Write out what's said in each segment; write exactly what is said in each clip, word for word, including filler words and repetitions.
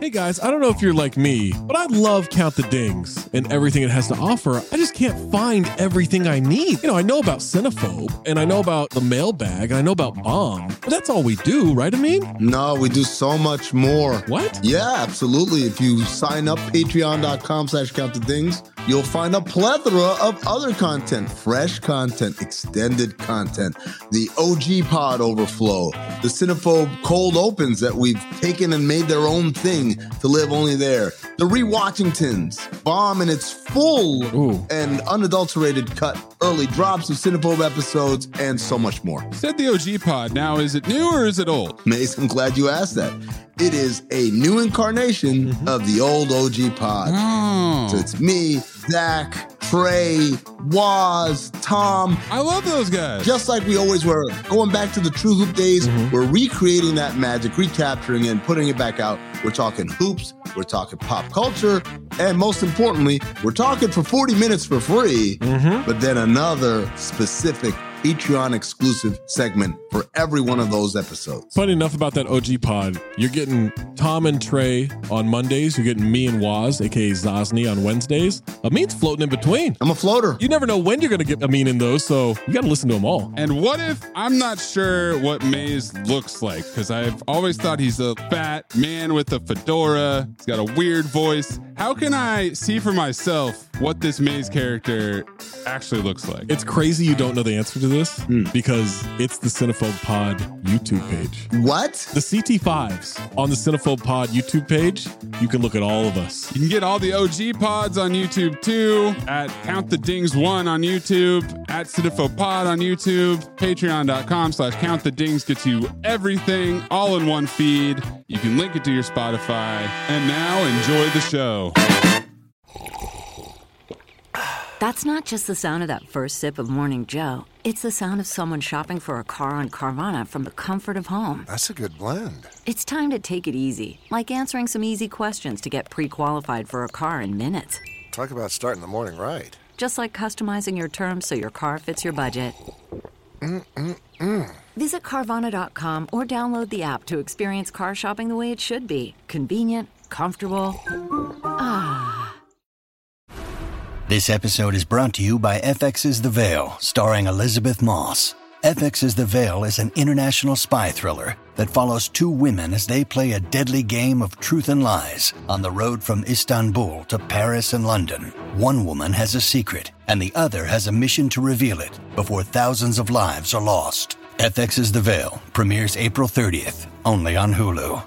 Hey guys, I don't know if you're like me, but I love Count the Dings and everything it has to offer. I just can't find everything I need. You know, I know about Cinephobe, and I know about the mailbag, and I know about Bomb, but that's all we do, right, Amin? No, we do so much more. What? Yeah, absolutely. If you sign up, patreon.com slash count the dings, you'll find a plethora of other content, fresh content, extended content, the O G pod overflow, the Cinephobe cold opens that we've taken and made their own thing to live only there, the Rewatchingtons, Bomb in its full Ooh. and unadulterated cut, early drops of Cinephobe episodes, and so much more. Said the O G pod. Now, is it new or is it old? Mace, I'm glad you asked that. It is a new incarnation mm-hmm. of the old O G pod. Oh. So it's me, Zach, Trey, Waz, Tom. I love those guys. Just like we always were. Going back to the True Hoop days, mm-hmm. we're recreating that magic, recapturing it, and putting it back out. We're talking hoops, we're talking pop culture, and most importantly, we're talking for forty minutes for free, mm-hmm. but then another specific Patreon exclusive segment for every one of those episodes. Funny enough about that O G pod, you're getting Tom and Trey on Mondays. You're getting me and Waz, aka Zosny, on Wednesdays. Amin's floating in between. I'm a floater. You never know when you're going to get Amin in those, so you got to listen to them all. And what if I'm not sure what Maze looks like? Because I've always thought he's a fat man with a fedora. He's got a weird voice. How can I see for myself what this Maze character actually looks like? It's crazy you don't know the answer to this mm. because it's the Cinephobe Pod YouTube page. What? The C T fives on the Cinephobe Pod YouTube page. You can look at all of us. You can get all the O G pods on YouTube too, at Count the Dings one on YouTube, at Cinephobe Pod on YouTube, patreon.com slash Count the Dings gets you everything all in one feed. You can link it to your Spotify. And now enjoy the show. That's not just the sound of that first sip of Morning Joe. It's the sound of someone shopping for a car on Carvana from the comfort of home. That's a good blend. It's time to take it easy, like answering some easy questions to get pre-qualified for a car in minutes. Talk about starting the morning right. Just like customizing your terms so your car fits your budget. Mm-mm-mm. Visit Carvana dot com or download the app to experience car shopping the way it should be. Convenient, comfortable. Ah. This episode is brought to you by F X's The Veil, starring Elizabeth Moss. F X's The Veil is an international spy thriller that follows two women as they play a deadly game of truth and lies on the road from Istanbul to Paris and London. One woman has a secret, and the other has a mission to reveal it before thousands of lives are lost. F X's The Veil premieres April thirtieth, only on Hulu.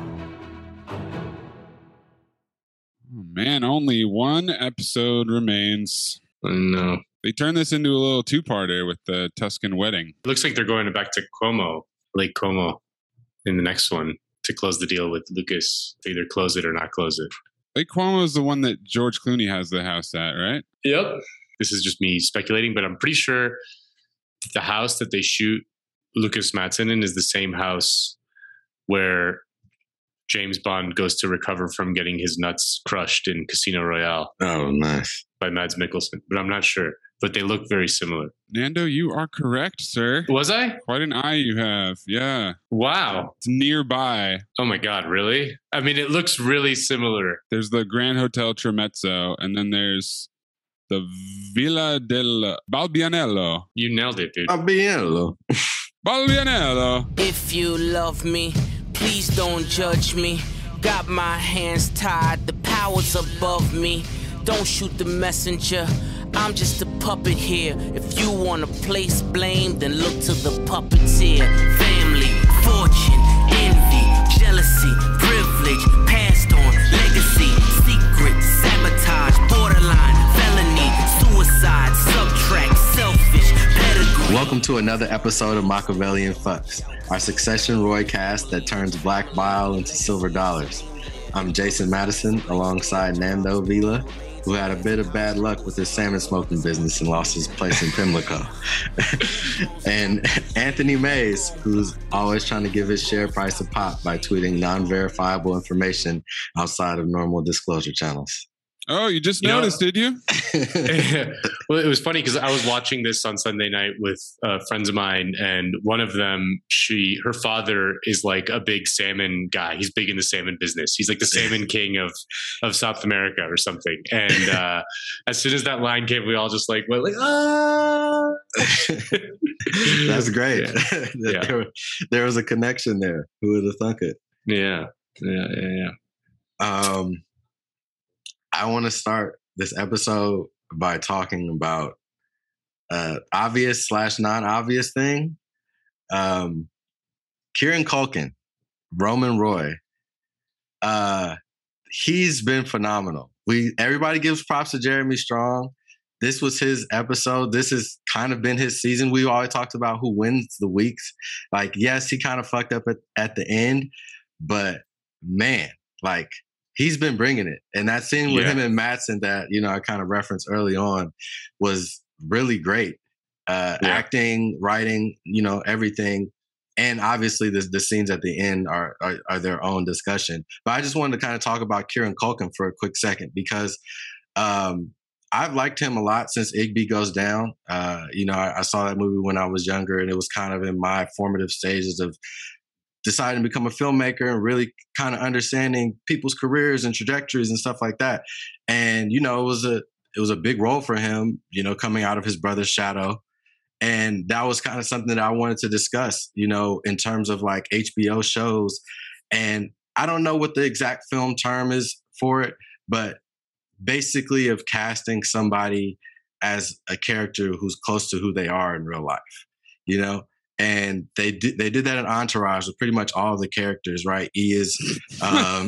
Man, only one episode remains. No. They turned this into a little two-parter with the Tuscan wedding. It looks like they're going back to Como, Lake Como, in the next one to close the deal with Lucas. Either close it or not close it. Lake Como is the one that George Clooney has the house at, right? Yep. This is just me speculating, but I'm pretty sure the house that they shoot Lucas Madsen in is the same house where James Bond goes to recover from getting his nuts crushed in Casino Royale. Oh, nice. By Mads Mikkelsen, but I'm not sure. But they look very similar. Nando, you are correct, sir. Was I? Quite an eye you have. Yeah. Wow. It's nearby. Oh my God, really? I mean, it looks really similar. There's the Grand Hotel Tramezzo, and then there's the Villa del Balbianello. You nailed it, dude. Balbianello. Balbianello. If you love me, please don't judge me. Got my hands tied, the power's above me. Don't shoot the messenger, I'm just a puppet here. If you wanna place blame, then look to the puppeteer. Family, fortune, envy, jealousy, privilege, passed on, legacy, secret, sabotage, borderline, felony, suicide, subtract, selfish, pedigree. Welcome to another episode of Machiavellian Fucks, our Succession Roy cast that turns black bile into silver dollars. I'm Jason Madison alongside Nando Vila, who had a bit of bad luck with his salmon smoking business and lost his place in Pimlico. And Anthony Mays, who's always trying to give his share price a pop by tweeting non-verifiable information outside of normal disclosure channels. Oh, you just You know- noticed, did you? Well, it was funny because I was watching this on Sunday night with uh, friends of mine, and one of them, she, her father is like a big salmon guy. He's big in the salmon business. He's like the salmon king of of South America or something. And uh, as soon as that line came, we all just like went like, ah. That's great. Yeah. Yeah. there, there was a connection there. Who would have thunk it? Yeah, yeah, yeah, yeah. Um, I want to start this episode by talking about uh, obvious slash non-obvious thing. Um, Kieran Culkin, Roman Roy. Uh, he's been phenomenal. We everybody gives props to Jeremy Strong. This was his episode. This has kind of been his season. We always talked about who wins the weeks. Like, yes, he kind of fucked up at, at the end, but man, like he's been bringing it. And that scene with Yeah. him and Madsen that, you know, I kind of referenced early on was really great. Uh, Yeah. Acting, writing, you know, everything. And obviously the, the scenes at the end are, are are their own discussion. But I just wanted to kind of talk about Kieran Culkin for a quick second because um, I've liked him a lot since Igby Goes Down. Uh, you know, I, I saw that movie when I was younger, and it was kind of in my formative stages of deciding to become a filmmaker and really kind of understanding people's careers and trajectories and stuff like that. And, you know, it was a it was a big role for him, you know, coming out of his brother's shadow. And that was kind of something that I wanted to discuss, you know, in terms of like H B O shows. And I don't know what the exact film term is for it, but basically of casting somebody as a character who's close to who they are in real life, you know? And they did they did that in Entourage with pretty much all of the characters, right? E is um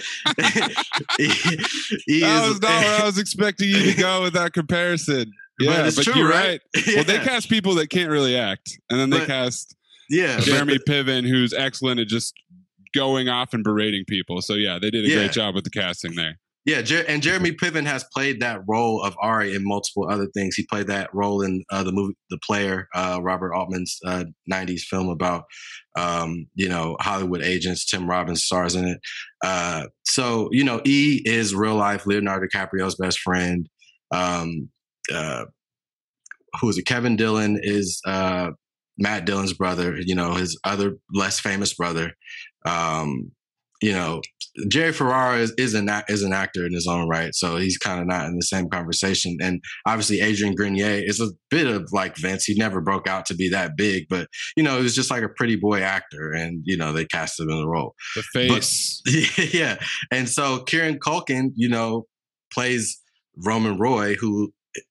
E, E That is, was not where I was expecting you to go with that comparison. Yeah, but it's but true, you're right? right. Well, they Yeah. cast people that can't really act, and then they But- cast yeah, but Jeremy the- Piven, who's excellent at just going off and berating people. So yeah, they did a Yeah. great job with the casting there. Yeah, Jer- and Jeremy Piven has played that role of Ari in multiple other things. He played that role in uh, the movie The Player, uh, Robert Altman's uh, nineties film about, um, you know, Hollywood agents. Tim Robbins stars in it. Uh, so, you know, E is real life Leonardo DiCaprio's best friend. Um, uh, who is it? Kevin Dillon is uh, Matt Dillon's brother, you know, his other less famous brother. Um, you know, Jerry Ferrara is, is an is an actor in his own right, so he's kind of not in the same conversation. And obviously, Adrian Grenier is a bit of like Vince. He never broke out to be that big, but you know, he was just like a pretty boy actor, and you know, they cast him in the role. The face. But, yeah, and so Kieran Culkin, you know, plays Roman Roy, who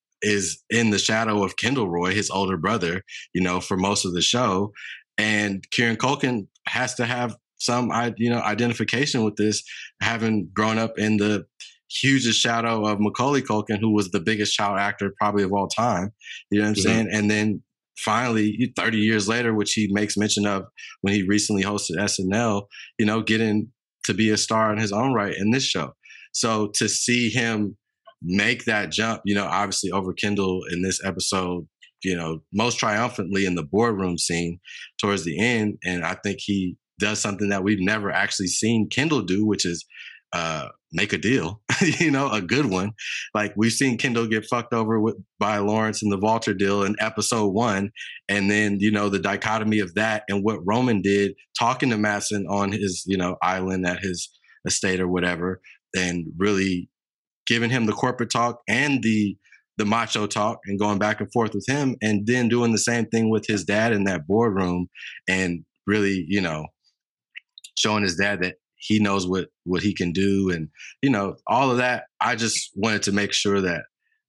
is in the shadow of Kendall Roy, his older brother, you know, for most of the show. And Kieran Culkin has to have some, you know, identification with this, having grown up in the hugest shadow of Macaulay Culkin, who was the biggest child actor probably of all time. You know what I'm Mm-hmm. saying? And then finally, thirty years later, which he makes mention of when he recently hosted S N L, you know, getting to be a star in his own right in this show. So to see him make that jump, you know, obviously over Kendall in this episode, you know, most triumphantly in the boardroom scene towards the end. And I think he does something that we've never actually seen Kendall do, which is uh, make a deal, you know, a good one. Like we've seen Kendall get fucked over with, by Lawrence in the Walter deal in episode one. And then, you know, the dichotomy of that and what Roman did talking to Madsen on his, you know, island at his estate or whatever, and really giving him the corporate talk and the the macho talk and going back and forth with him, and then doing the same thing with his dad in that boardroom and really, you know, showing his dad that he knows what, what he can do. And, you know, all of that. I just wanted to make sure that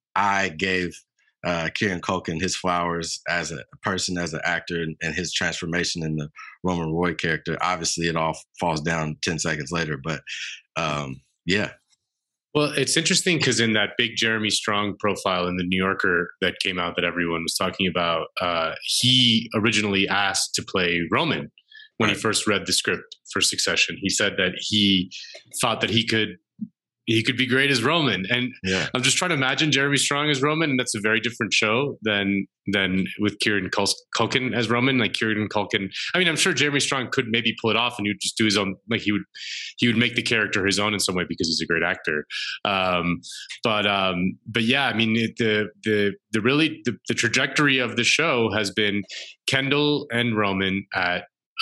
I gave uh, Kieran Culkin his flowers as a person, as an actor, and, and his transformation in the Roman Roy character. Obviously, it all falls down ten seconds later, but um, yeah. Well, it's interesting because in that big Jeremy Strong profile in the New Yorker that came out that everyone was talking about, uh, he originally asked to play Roman when Right. he first read the script for Succession. He said that he thought that he could he could be great as Roman. And Yeah. I'm just trying to imagine Jeremy Strong as Roman, and that's a very different show than than with Kieran Cul- Culkin as Roman. Like Kieran Culkin, I mean, I'm sure Jeremy Strong could maybe pull it off, and he would just do his own. Like he would he would make the character his own in some way because he's a great actor. Um, but um, but yeah, I mean, it, the the the really the, the trajectory of the show has been Kendall and Roman at.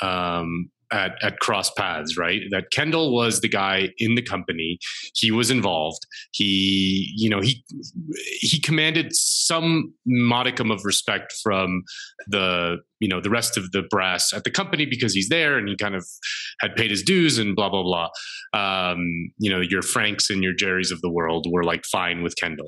Um, At, at cross paths, right? That Kendall was the guy in the company. He was involved. He, you know, he he commanded some modicum of respect from the, you know, the rest of the brass at the company because he's there and he kind of had paid his dues and blah blah blah. Um, you know, your Franks and your Jerrys of the world were like fine with Kendall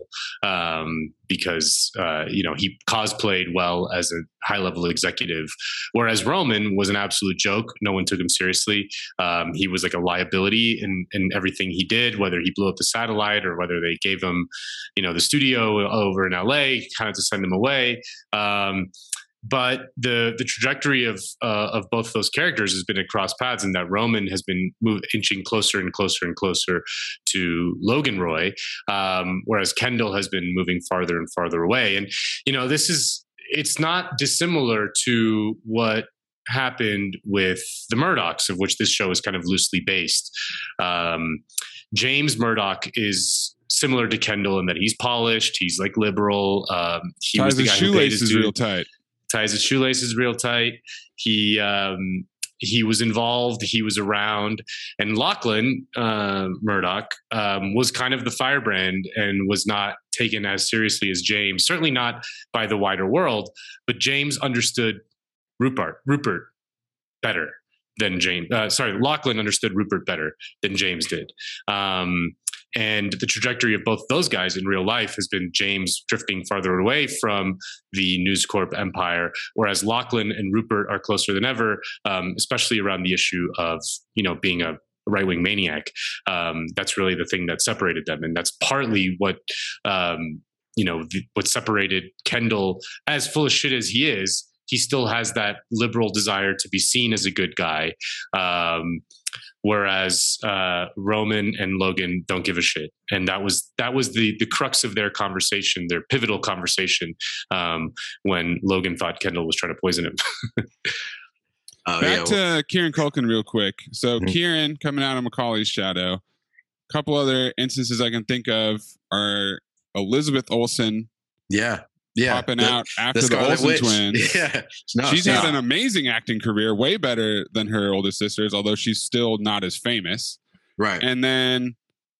um, because uh, you know he cosplayed well as a high level executive, whereas Roman was an absolute joke. No one took him seriously. Um, he was like a liability in, in everything he did, whether he blew up the satellite or whether they gave him, you know, the studio over in L A kind of to send him away. Um, but the the trajectory of uh, of both of those characters has been across paths, and that Roman has been move, inching closer and closer and closer to Logan Roy, um, whereas Kendall has been moving farther and farther away. And you know, this is it's not dissimilar to what happened with the Murdochs, of which this show is kind of loosely based. Um, James Murdoch is similar to Kendall in that he's polished, he's like liberal. Um, he ties was the his guy who paid his shoelaces dues. real tight. Ties his shoelaces real tight. He um, he was involved. He was around. And Lachlan uh, Murdoch um, was kind of the firebrand and was not taken as seriously as James. Certainly not by the wider world. But James understood Rupert Rupert better than James. Uh, sorry, Lachlan understood Rupert better than James did. Um, And the trajectory of both those guys in real life has been James drifting farther away from the News Corp empire, whereas Lachlan and Rupert are closer than ever, um, especially around the issue of, you know, being a right-wing maniac. Um, that's really the thing that separated them. And that's partly what, um, you know, the, what separated Kendall, as full of shit as he is. He still has that liberal desire to be seen as a good guy. Um, Whereas uh, Roman and Logan don't give a shit, and that was that was the the crux of their conversation, their pivotal conversation, um, when Logan thought Kendall was trying to poison him. Oh, Back yeah. to Kieran Culkin real quick. So Mhm. Kieran coming out of Macaulay's shadow. A couple other instances I can think of are Elizabeth Olsen Yeah. Yeah. popping The- out after the, Scarlet Olsen Witch. twins. Yeah. No, She's no. had an amazing acting career, way better than her older sisters, although she's still not as famous. Right. And then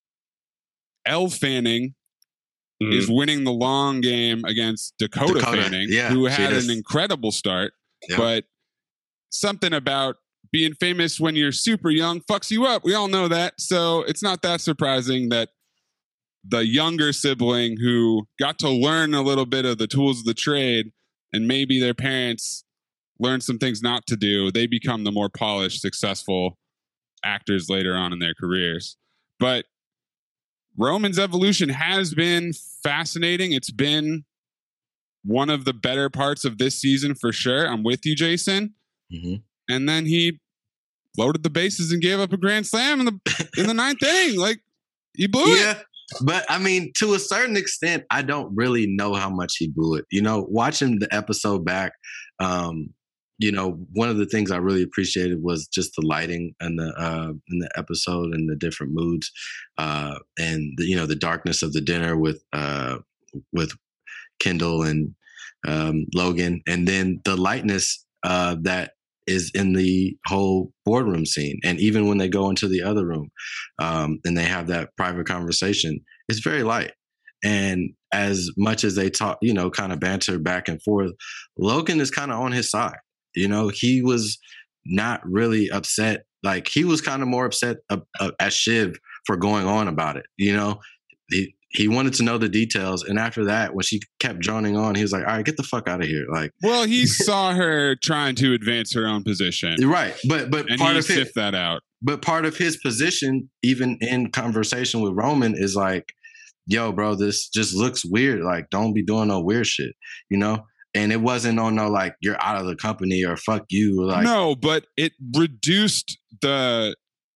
Elle Fanning Mm. is winning the long game against Dakota, Dakota, Fanning, yeah, who she had does. an incredible start, Yeah. but something about being famous when you're super young fucks you up. We all know that. So it's not that surprising that the younger sibling who got to learn a little bit of the tools of the trade and maybe their parents learned some things not to do, they become the more polished, successful actors later on in their careers. But Roman's evolution has been fascinating. It's been one of the better parts of this season for sure. I'm with you, Jason. Mhm. And then he loaded the bases and gave up a grand slam in the in the ninth inning. Like he blew it. Yeah. But I mean, to a certain extent, I don't really know how much he blew it. You know, watching the episode back, um, you know, one of the things I really appreciated was just the lighting and the uh, in the episode and the different moods, uh, and the, you know, the darkness of the dinner with uh, with Kendall and um, Logan, and then the lightness uh, that is in the whole boardroom scene. And even when they go into the other room um, and they have that private conversation, it's very light. And as much as they talk, you know, kind of banter back and forth, Logan is kind of on his side. You know, he was not really upset. Like he was kind of more upset uh, uh, at Shiv for going on about it. You know, he, he wanted to know the details. And after that, when she kept droning on, he was like, all right, get the fuck out of here. Like, Well, he saw her trying to advance her own position. right. But, but And part he of his, sift that out. but part of his position, even in conversation with Roman, is like, yo, bro, this just looks weird. Like, don't be doing no weird shit, you know? And it wasn't on no, like, you're out of the company or fuck you. Like, No, but it reduced the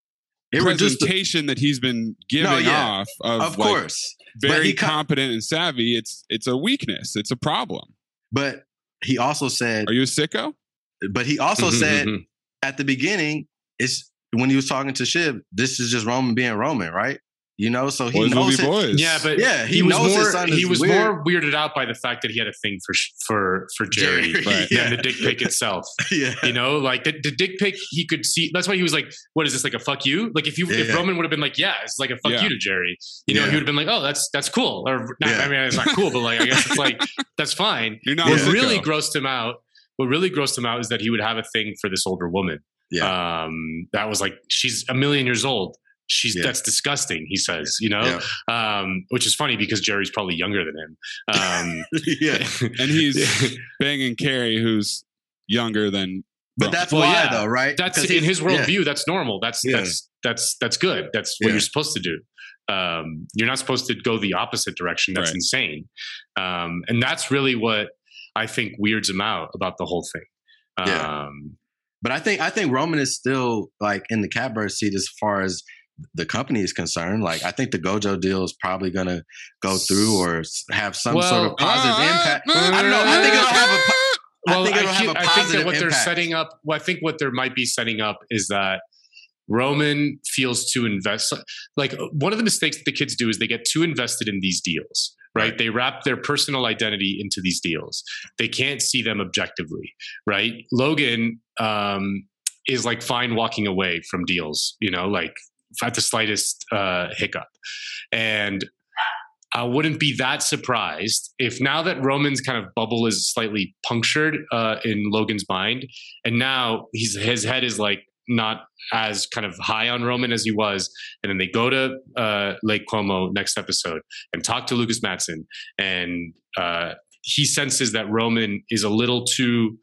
It were just the- presentation that he's been giving No, yeah. off of, Of like, course. But very he co- competent and savvy. It's it's a weakness. It's a problem. But he also said, Are you a sicko? but he also said at the beginning, it's when he was talking to Shiv, this is just Roman being Roman, right? You know, so he Boys will knows be it. boys. Yeah, but Yeah, he he, was knows his more son he is was weird. more weirded out by the fact that he had a thing for sh- for for Jerry, Jerry, right, yeah. than the dick pic itself. Yeah. You know, like the, the dick pic, he could see. That's why he was like, "What is this, like a fuck you?" Like if you if Yeah. Roman would have been like, "Yeah, it's like a fuck Yeah. you to Jerry," you know, Yeah. he would have been like, "Oh, that's that's cool." Or not, Yeah. I mean, it's not cool, but like I guess it's like that's fine. You're not What a sicko. really grossed him out. What really grossed him out is that he would have a thing for this older woman. Yeah. Um, that was like she's a million years old. She's Yeah. that's disgusting. He says, you know, Yeah. um, which is funny because Jerry's probably younger than him. Um, yeah. And he's banging Carrie, who's younger than. But Roman. that's Well, why yeah. though, right? that's 'Cause in he's- his worldview. That's normal. That's Yeah. that's that's that's good. That's what Yeah. you're supposed to do. Um, you're not supposed to go the opposite direction. That's Right. insane. Um, and that's really what I think weirds him out about the whole thing. Yeah. Um, But I think I think Roman is still like in the catbird seat as far as the company is concerned. Like I think the Gojo deal is probably going to go through or s- have some Well, sort of positive uh, impact. uh, I don't know. I think it'll have a. po- Well, I think I, it'll thi- have a I positive think that what they're impact. setting up, well, I think what there might be setting up is that Roman feels too invest. Like one of the mistakes that the kids do is they get too invested in these deals, right? Right. They wrap their personal identity into these deals. They can't see them objectively, right? Logan um, is like fine walking away from deals, you know, like at the slightest uh, hiccup. And I wouldn't be that surprised if now that Roman's kind of bubble is slightly punctured uh, in Logan's mind, and now he's his head is like not as kind of high on Roman as he was, and then they go to uh, Lake Como next episode and talk to Lucas Matson, and uh, he senses that Roman is a little too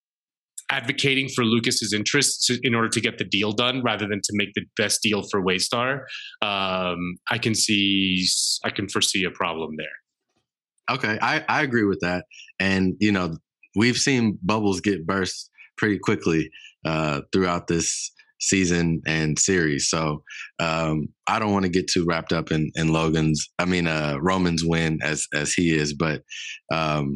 advocating for Lucas's interests to, in order to get the deal done rather than to make the best deal for Waystar. Um, I can see, I can foresee a problem there. Okay, I, I agree with that. And, you know, we've seen bubbles get burst pretty quickly uh, throughout this season and series. So um, I don't want to get too wrapped up in, in Logan's, I mean, uh, Roman's win as as he is. But um,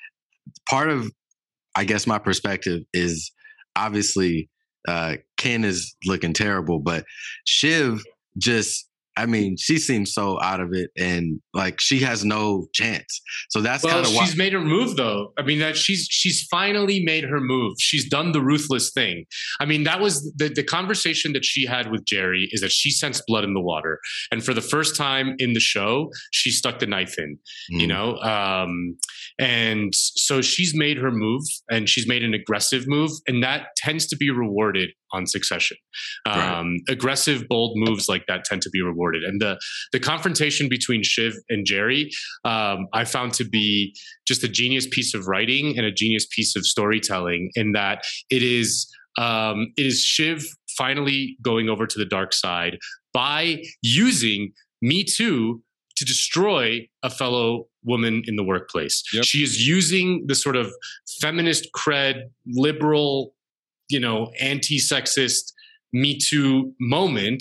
part of, I guess, my perspective is obviously uh, Ken is looking terrible, but Shiv just, I mean, she seems so out of it, and like she has no chance. So that's Well, kind of why. she's made her move, though. I mean, that she's she's finally made her move. She's done the ruthless thing. I mean, that was the the conversation that she had with Jerry. Is that she sensed blood in the water, and for the first time in the show, she stuck the knife in. Mm. You know, um, and so she's made her move, and she's made an aggressive move, and that tends to be rewarded on Succession. Um, Right. Aggressive, bold moves like that tend to be rewarded, and the the confrontation between Shiv and Jerry, um, I found to be just a genius piece of writing and a genius piece of storytelling. In that it is um, it is Shiv finally going over to the dark side by using Me Too to destroy a fellow woman in the workplace. Yep. She is using the sort of feminist cred, liberal, you know, anti-sexist Me Too moment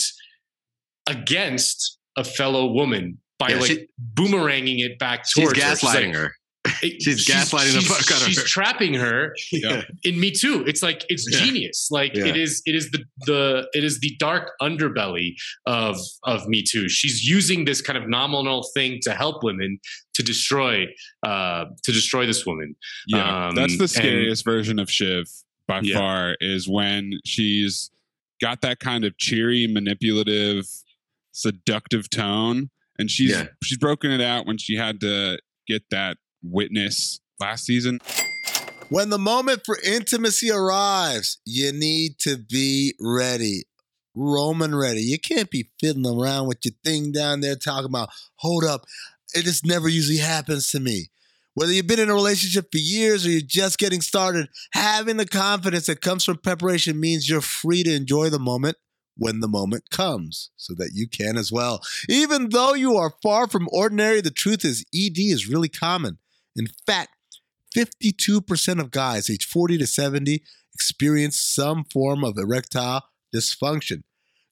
against a fellow woman by Yeah, like she- boomeranging it back She's towards her. gaslighting like, her. it- She's gaslighting the she's- fuck out of She's her. trapping her Yeah. in Me Too. It's like it's Yeah. genius. Like Yeah. it is. It is the the it is the dark underbelly of of Me Too. She's using this kind of nominal thing to help women to destroy uh to destroy this woman. Yeah, Um, that's the and- scariest version of Shiv by Yeah. far, is when she's got that kind of cheery, manipulative, seductive tone, and she's Yeah. she's broken it out when she had to get that witness last season. When the moment for intimacy arrives, you need to be ready. Roman ready. You can't be fiddling around with your thing down there talking about, hold up, it just never usually happens to me. Whether you've been in a relationship for years or you're just getting started, having the confidence that comes from preparation means you're free to enjoy the moment when the moment comes, so that you can as well. Even though you are far from ordinary, the truth is E D is really common. In fact, fifty-two percent of guys aged forty to seventy experience some form of erectile dysfunction.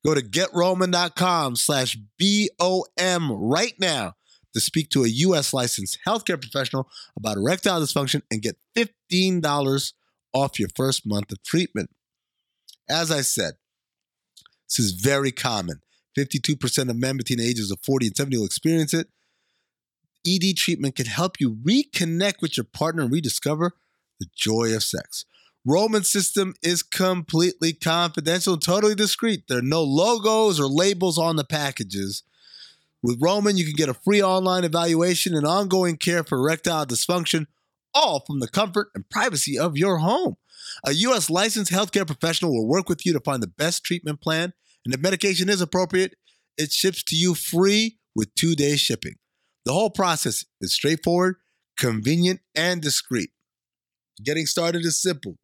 Go to getroman.com slash B-O-M right now to speak to a U S licensed healthcare professional about erectile dysfunction and get fifteen dollars off your first month of treatment. As I said, this is very common. fifty-two percent of men between the ages of forty and seventy will experience it. E D treatment can help you reconnect with your partner and rediscover the joy of sex. Roman system is completely confidential and totally discreet. There are no logos or labels on the packages. With Roman, you can get a free online evaluation and ongoing care for erectile dysfunction, all from the comfort and privacy of your home. A U S licensed healthcare professional will work with you to find the best treatment plan, and if medication is appropriate, it ships to you free with two-day shipping. The whole process is straightforward, convenient, and discreet. Getting started is simple.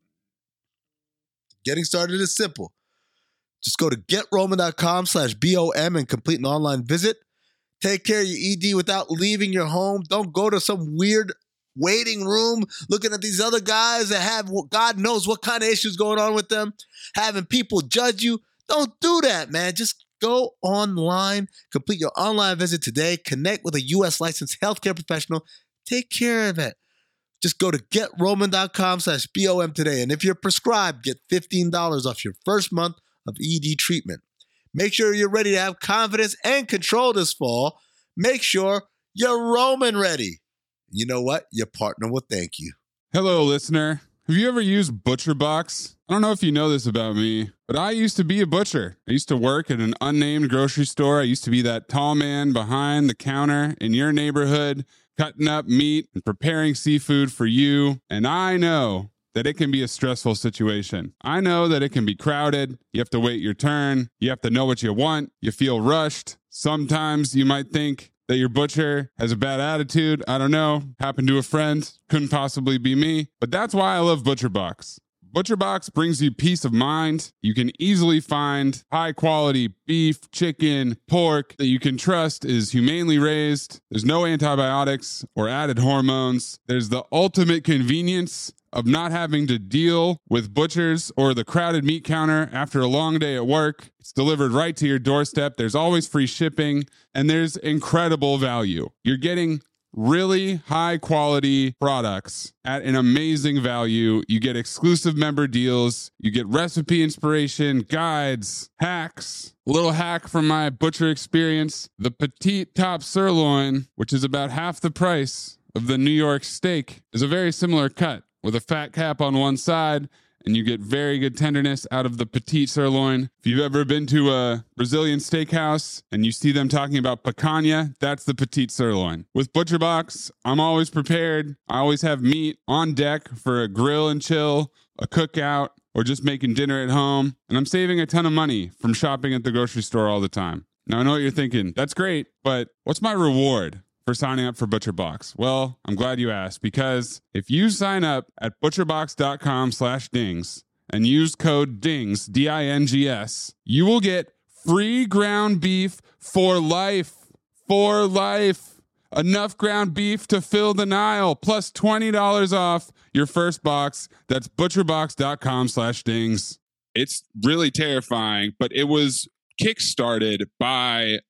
Getting started is simple. Just go to getroman.com slash B-O-M and complete an online visit. Take care of your E D without leaving your home. Don't go to some weird waiting room looking at these other guys that have God knows what kind of issues going on with them, having people judge you. Don't do that, man. Just go online, complete your online visit today, connect with a U S licensed healthcare professional. Take care of it. Just go to getroman.com slash B-O-M today. And if you're prescribed, get fifteen dollars off your first month of E D treatment. Make sure you're ready to have confidence and control this fall. Make sure you're Roman ready. You know what? Your partner will thank you. Hello, listener. Have you ever used ButcherBox? I don't know if you know this about me, but I used to be a butcher. I used to work at an unnamed grocery store. I used to be that tall man behind the counter in your neighborhood, cutting up meat and preparing seafood for you. And I know that it can be a stressful situation. I know that it can be crowded. You have to wait your turn. You have to know what you want. You feel rushed. Sometimes you might think that your butcher has a bad attitude. I don't know. Happened to a friend. Couldn't possibly be me. But that's why I love ButcherBox. ButcherBox brings you peace of mind. You can easily find high quality beef, chicken, pork that you can trust is humanely raised. There's no antibiotics or added hormones. There's the ultimate convenience of not having to deal with butchers or the crowded meat counter after a long day at work. It's delivered right to your doorstep. There's always free shipping, and there's incredible value. You're getting really high quality products at an amazing value. You get exclusive member deals. You get recipe inspiration, guides, hacks. A little hack from my butcher experience. The petite top sirloin, which is about half the price of the New York steak, is a very similar cut with a fat cap on one side, and you get very good tenderness out of the petite sirloin. If you've ever been to a Brazilian steakhouse and you see them talking about picanha, that's the petite sirloin. With ButcherBox, I'm always prepared. I always have meat on deck for a grill and chill, a cookout, or just making dinner at home. And I'm saving a ton of money from shopping at the grocery store all the time. Now, I know what you're thinking. That's great, but what's my reward for signing up for ButcherBox? Well, I'm glad you asked, because if you sign up at butcherbox.com slash dings and use code DINGS, D I N G S, you will get free ground beef for life. For life. Enough ground beef to fill the Nile, plus twenty dollars off your first box. That's butcherbox.com slash dings. It's really terrifying, but it was kickstarted by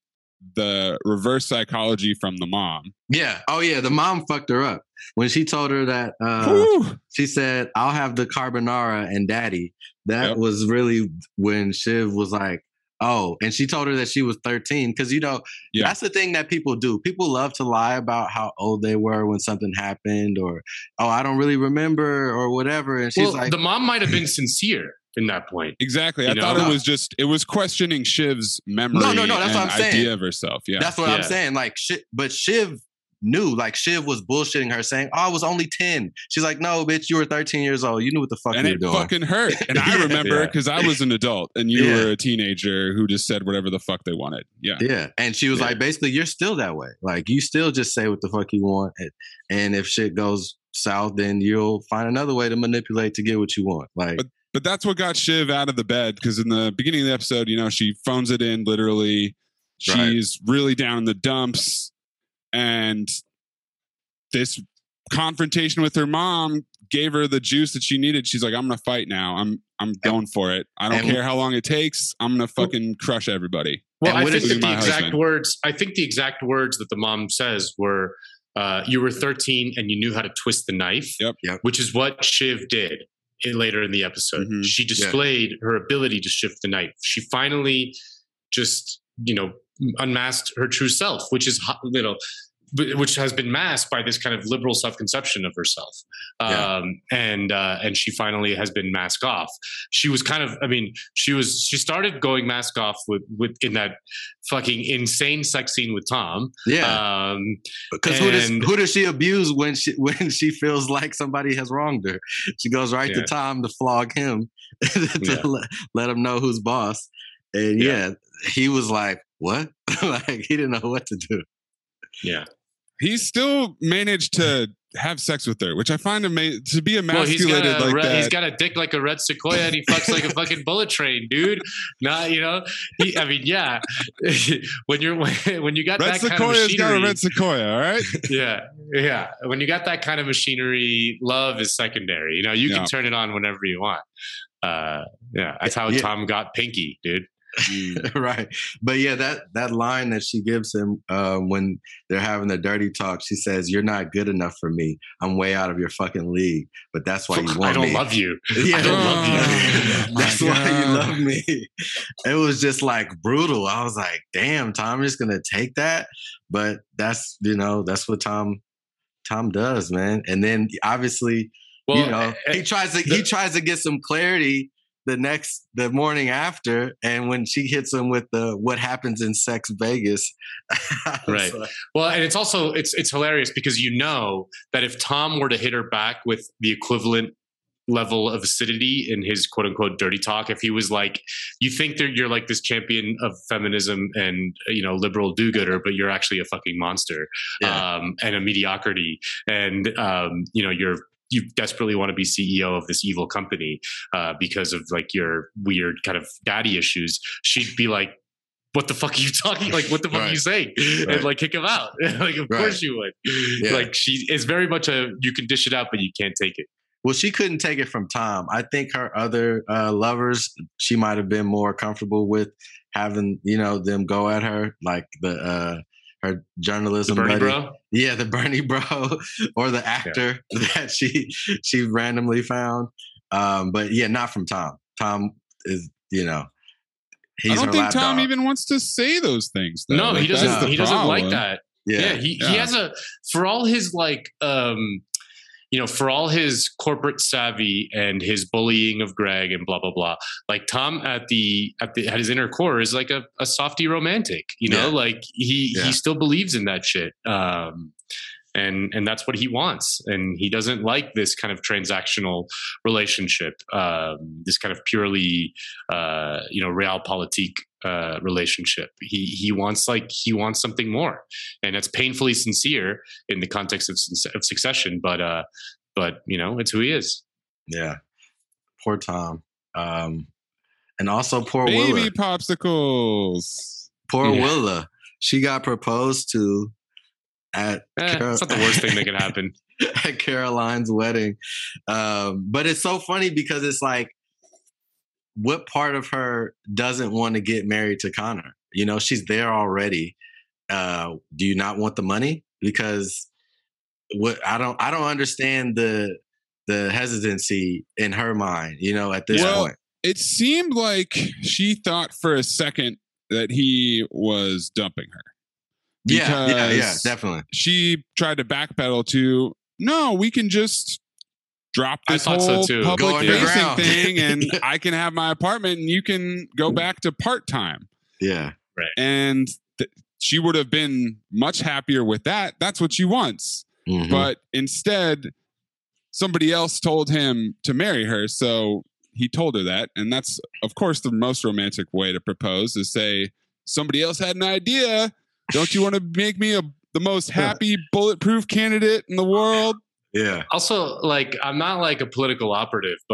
the reverse psychology from the mom. Yeah. Oh, yeah. The mom fucked her up when she told her that. Uh, she said, "I'll have the carbonara and daddy." That yep. was really when Shiv was like, "Oh," and she told her that she was thirteen, because, you know, yeah. that's the thing that people do. People love to lie about how old they were when something happened, or, "Oh, I don't really remember," or whatever. And she's well, like, the mom might have been sincere in that point. Exactly. You I know? thought it was just, it was questioning Shiv's memory no, no, no, that's and what I'm saying. idea of herself. Yeah. That's what yeah. I'm saying. Like, Shiv, but Shiv knew, like, Shiv was bullshitting her, saying, "Oh, I was only ten." She's like, "No, bitch, you were thirteen years old. You knew what the fuck and you were it doing." fucking hurt. And I yeah. remember because yeah. I was an adult and you yeah. were a teenager who just said whatever the fuck they wanted. Yeah. Yeah. And she was yeah. like, basically, you're still that way. Like, you still just say what the fuck you want. And, and if shit goes south, then you'll find another way to manipulate to get what you want. Like, but, but that's what got Shiv out of the bed, because in the beginning of the episode, you know, she phones it in literally. She's right. really down in the dumps. And this confrontation with her mom gave her the juice that she needed. She's like, I'm gonna fight now. I'm I'm going for it. I don't and care how long it takes. I'm gonna fucking crush everybody. Well, And I what think is that the my exact husband? words. I think the exact words that the mom says were, uh, "You were thirteen and you knew how to twist the knife." Yep. Yep. Which is what Shiv did in, later in the episode. Mhm. She displayed her ability to shift the knife. She finally just, you know, unmasked her true self, which is, you know, which has been masked by this kind of liberal self-conception of herself. Yeah. Um, and, uh, and she finally has been masked off. She was kind of, I mean, she was, she started going mask off with, with, in that fucking insane sex scene with Tom. Yeah. Um, Because who does and- who does she abuse when she when she feels like somebody has wronged her? She goes right to Yeah. Tom to flog him to Yeah. let, let him know who's boss. And yeah, Yeah. he was like, "What?" Like he didn't know what to do. yeah. He still managed to have sex with her, which I find ama- to be Well, he's got, emasculated a, like re- that. he's got a dick like a red sequoia and he fucks like a fucking bullet train, dude. Not, you know, he, I mean, yeah. when you're, when, when you got Red that kind of Sequoia's got a machinery, red sequoia, all right? yeah, yeah. When you got that kind of machinery, love is secondary. You know, you Yeah. can turn it on whenever you want. Uh, yeah, that's how Yeah. Tom got Pinky, dude. Right. But yeah, that that line that she gives him um, when they're having the dirty talk, she says, "You're not good enough for me. I'm way out of your fucking league. But that's why you want I don't me." love you. Yeah. I don't love you. Oh, my That's why you God. love me. It was just like brutal. I was like, damn, Tom is gonna take that. But that's, you know, that's what Tom Tom does, man. And then obviously, Well, you know, uh, he tries to he the- tries to get some clarity the next the morning after, and when she hits him with the what happens in Sex Vegas. I was Right. like, Well, and it's also it's it's hilarious because you know that if Tom were to hit her back with the equivalent level of acidity in his quote unquote dirty talk, if he was like, you think that you're like this champion of feminism and, you know, liberal do-gooder, but you're actually a fucking monster, Yeah. um, and a mediocrity, and um, you know, you're you desperately want to be C E O of this evil company uh, because of like your weird kind of daddy issues, she'd be like, what the fuck are you talking? Like, what the fuck Right. are you saying? Right. And like, kick him out. Like, of Right. course you would. Yeah. Like, she is very much a, you can dish it out, but you can't take it. Well, she couldn't take it from Tom. I think her other uh, lovers, she might have been more comfortable with having, you know, them go at her, like the uh, her The journalism Bernie buddy. bro. Yeah, the Bernie bro or the actor that she she randomly found. Um, but yeah, not from Tom. Tom is, you know, he's I don't her think lap Tom dog. even wants to say those things. Though. No, Like, he that's doesn't. the He doesn't like problem. that. Yeah, Yeah, he, yeah. he has a, for all his like, um, you know, for all his corporate savvy and his bullying of Greg and blah blah blah, like Tom at the at the at his inner core is like a, a softy romantic, you know, Yeah. like he Yeah. he still believes in that shit, um, and and that's what he wants, and he doesn't like this kind of transactional relationship, um, this kind of purely uh, you know realpolitik uh, relationship. He he wants like he wants something more, and it's painfully sincere in the context of, of Succession. But uh, but you know, it's who he is. Yeah, poor Tom, um, and also poor Baby Willa. popsicles. Poor Yeah. Willa. She got proposed to at Eh, Carol- it's not the worst thing that can happen. at Caroline's wedding. Um, but it's so funny because it's like, what part of her doesn't want to get married to Connor? You know, she's there already. Uh, do you not want the money? Because what I don't, I don't understand the the hesitancy in her mind. You know, at this Well, point. It seemed like she thought for a second that he was dumping her. Yeah, yeah, yeah, Because definitely. She tried to backpedal to, no, we can just drop I this thought so whole too. Go public facing underground. thing and I can have my apartment and you can go back to part-time. Yeah, And th- she would have been much happier with that. That's what she wants. Mhm. But instead, somebody else told him to marry her. So he told her that. And that's, of course, the most romantic way to propose is say, somebody else had an idea. Don't you want to make me a, the most happy, bulletproof candidate in the world? yeah, Also, like, I'm not like a political operative, but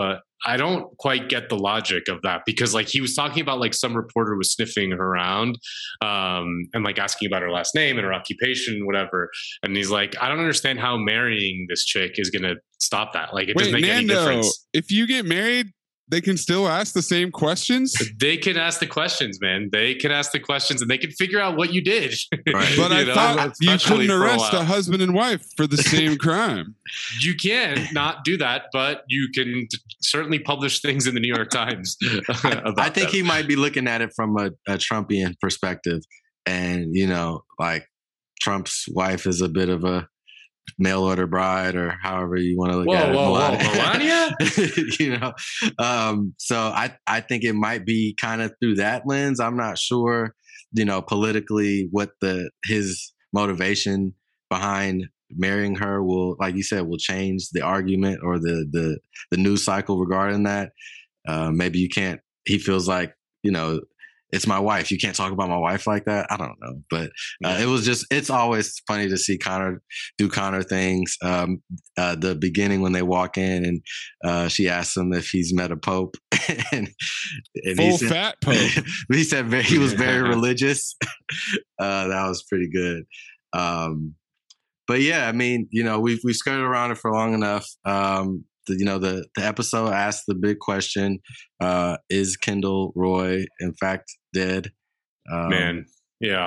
I don't quite get the logic of that because like he was talking about like some reporter was sniffing her around um, and like asking about her last name and her occupation, whatever. And he's like, I don't understand how marrying this chick is going to stop that. Like it Wait, doesn't make Nando, any difference. If you get married, they can still ask the same questions? They can ask the questions, man. They can ask the questions and they can figure out what you did. Right. But I know, thought you couldn't arrest a, a husband and wife for the same crime. You can not do that, but you can t- certainly publish things in the New York Times. About I think them. he might be looking at it from a, a Trumpian perspective. And, you know, like Trump's wife is a bit of a mail order bride or however you want to look whoa, at it. Whoa, Melania? Melania? You know, um, so I, I think it might be kind of through that lens. I'm not sure, you know, politically what the his motivation behind marrying her will, like you said, will change the argument or the the the news cycle regarding that. Uh, maybe you can't. He feels like, you know, it's my wife. You can't talk about my wife like that. I don't know. But uh, it was just, it's always funny to see Connor do Connor things. Um, uh, the beginning when they walk in and uh, she asks him if he's met a pope. and, and Full he said, fat pope. He said very, he was very religious. uh, that was pretty good. Um, but yeah, I mean, you know, we've, we've skirted around it for long enough. Um, The, you know, the, the episode asked the big question, uh, is Kendall Roy, in fact, dead? Um, Man, yeah.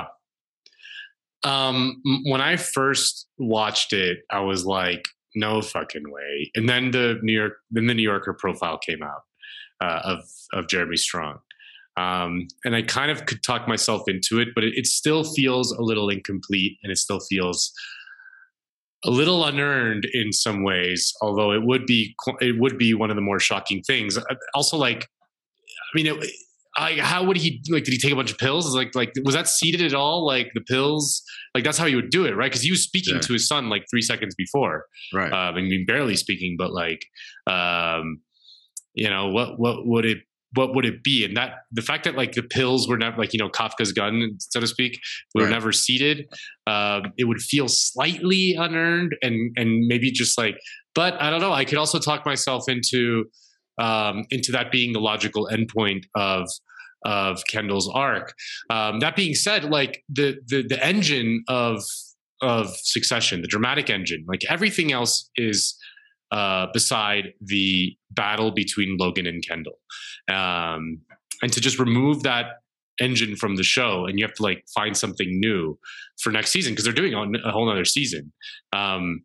Um, when I first watched it, I was like, no fucking way. And then the New York, then the New Yorker profile came out uh, of, of Jeremy Strong. Um, and I kind of could talk myself into it, but it, it still feels a little incomplete and it still feels a little unearned in some ways, although it would be it would be one of the more shocking things. Also, like, I mean, it, I, how would he like? Did he take a bunch of pills? Like, like was that seeded at all? Like the pills, like that's how he would do it, right? Because he was speaking yeah. to his son like three seconds before, right? Um, I mean, barely speaking, but like, um, you know, what what would it? What would it be? And that the fact that like the pills were never like, you know, Kafka's gun, so to speak, were right. never seeded. Um, it would feel slightly unearned and, and maybe just like, but I don't know. I could also talk myself into, um, into that being the logical endpoint of, of Kendall's arc. Um, that being said, like the, the, the engine of, of Succession, the dramatic engine, like everything else is, uh, beside the battle between Logan and Kendall. Um, and to just remove that engine from the show and you have to like find something new for next season because they're doing a whole nother season um,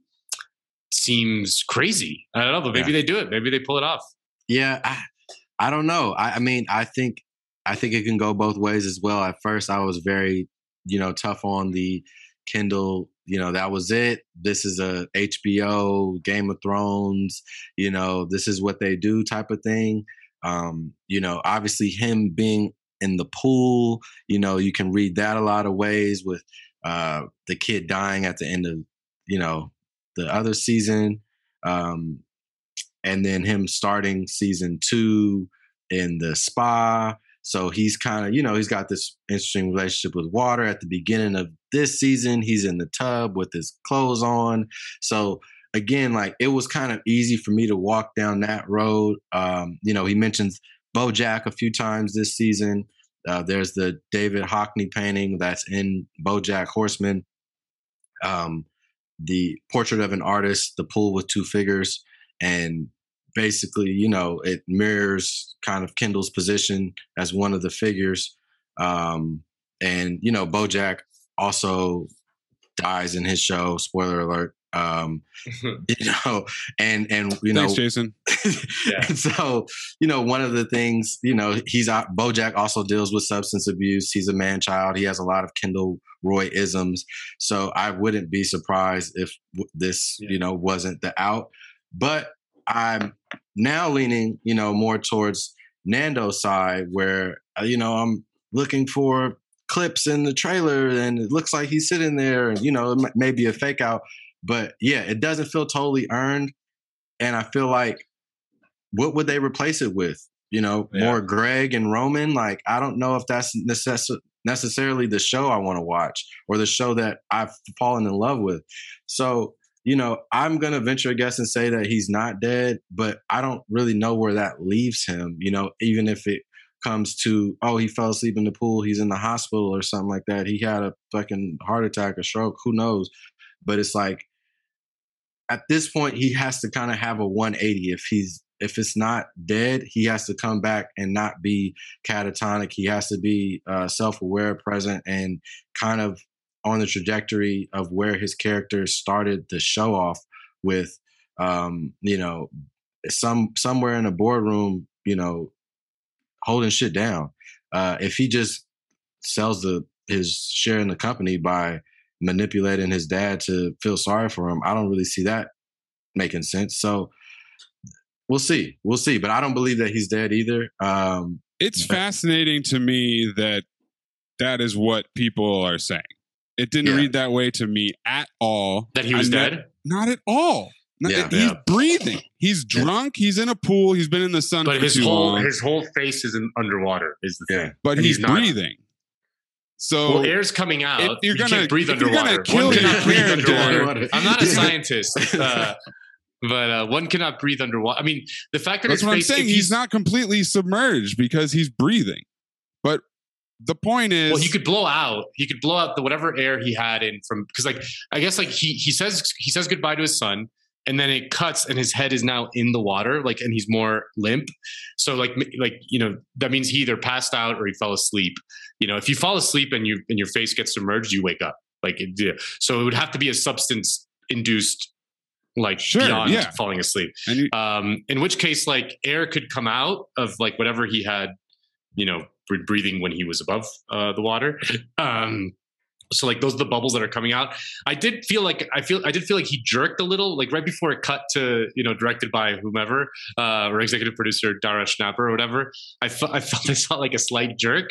seems crazy. I don't know, but maybe yeah. they do it. Maybe they pull it off. Yeah. I, I don't know. I, I mean, I think, I think it can go both ways as well. At first I was very, you know, tough on the Kendall, you know, that was it. This is a H B O, Game of Thrones, you know, this is what they do type of thing. Um, you know, obviously him being in the pool, you know, you can read that a lot of ways with uh, the kid dying at the end of, you know, the other season. Um, and then him starting season two in the spa. So he's kind of, you know, he's got this interesting relationship with water. At the beginning of this season, he's in the tub with his clothes on. So again, like it was kind of easy for me to walk down that road. Um, you know, he mentions BoJack a few times this season. Uh, there's the David Hockney painting that's in BoJack Horseman. Um, the Portrait of an Artist, the pool with two figures. And basically, you know, it mirrors kind of Kendall's position as one of the figures. Um, and, you know, BoJack also dies in his show, spoiler alert. Um, you know, and, and, you know, thanks, Jason. Yeah. And so, you know, one of the things, you know, he's out, BoJack also deals with substance abuse. He's a man child. He has a lot of Kendall Roy isms. So I wouldn't be surprised if this, yeah. you know, wasn't the out, but I'm now leaning, you know, more towards Nando's side where, you know, I'm looking for clips in the trailer and it looks like he's sitting there and, you know, it may be a fake out. But yeah, it doesn't feel totally earned. And I feel like, what would they replace it with? You know, yeah. more Greg and Roman? Like, I don't know if that's necess- necessarily the show I want to watch or the show that I've fallen in love with. So you know, I'm going to venture a guess and say that he's not dead, but I don't really know where that leaves him, you know, even if it comes to, oh, he fell asleep in the pool, he's in the hospital or something like that. He had a fucking heart attack or stroke, who knows? But it's like, at this point, he has to kind of have a one eighty. If he's, if it's not dead, he has to come back and not be catatonic. He has to be uh, self-aware, present, and kind of on the trajectory of where his character started the show off with, um, you know, some somewhere in a boardroom, you know, holding shit down. Uh, if he just sells the his share in the company by manipulating his dad to feel sorry for him, I don't really see that making sense. So we'll see. We'll see. But I don't believe that he's dead either. Um, it's but- fascinating to me that that is what people are saying. It didn't yeah. read that way to me at all. That he was I'm dead? Not, not at all. Not, Yeah. he's Yeah. breathing. He's drunk. He's in a pool. He's been in the sun But for his too whole long. his whole face is in underwater. Is the Yeah. thing. But And he's, not- breathing. So Well, air's coming out. if you're you gonna- can't breathe if you're gonna underwater. kill One cannot your breathe character- underwater. I'm not a scientist, uh, but uh, one cannot breathe underwater. I mean, the fact that that's his what I'm face, saying. if He's not completely submerged because he's breathing. But the point is, Well, he could blow out. He could blow out the whatever air he had in from because, like, I guess, like he he says he says goodbye to his son, and then it cuts, and his head is now in the water, like, and he's more limp. So, like, like you know, that means he either passed out or he fell asleep. You know, if you fall asleep and you and your face gets submerged, you wake up. Like, it, yeah. So it would have to be a substance induced, like Sure, beyond yeah. falling asleep. and you, Um, in which case, like, air could come out of like whatever he had, you know, breathing when he was above uh, the water. Um, so like those are the bubbles that are coming out. I did feel like I feel I did feel like he jerked a little, like right before it cut to, you know, directed by whomever uh, or executive producer Dara Schnapper or whatever. I felt I felt I saw like a slight jerk.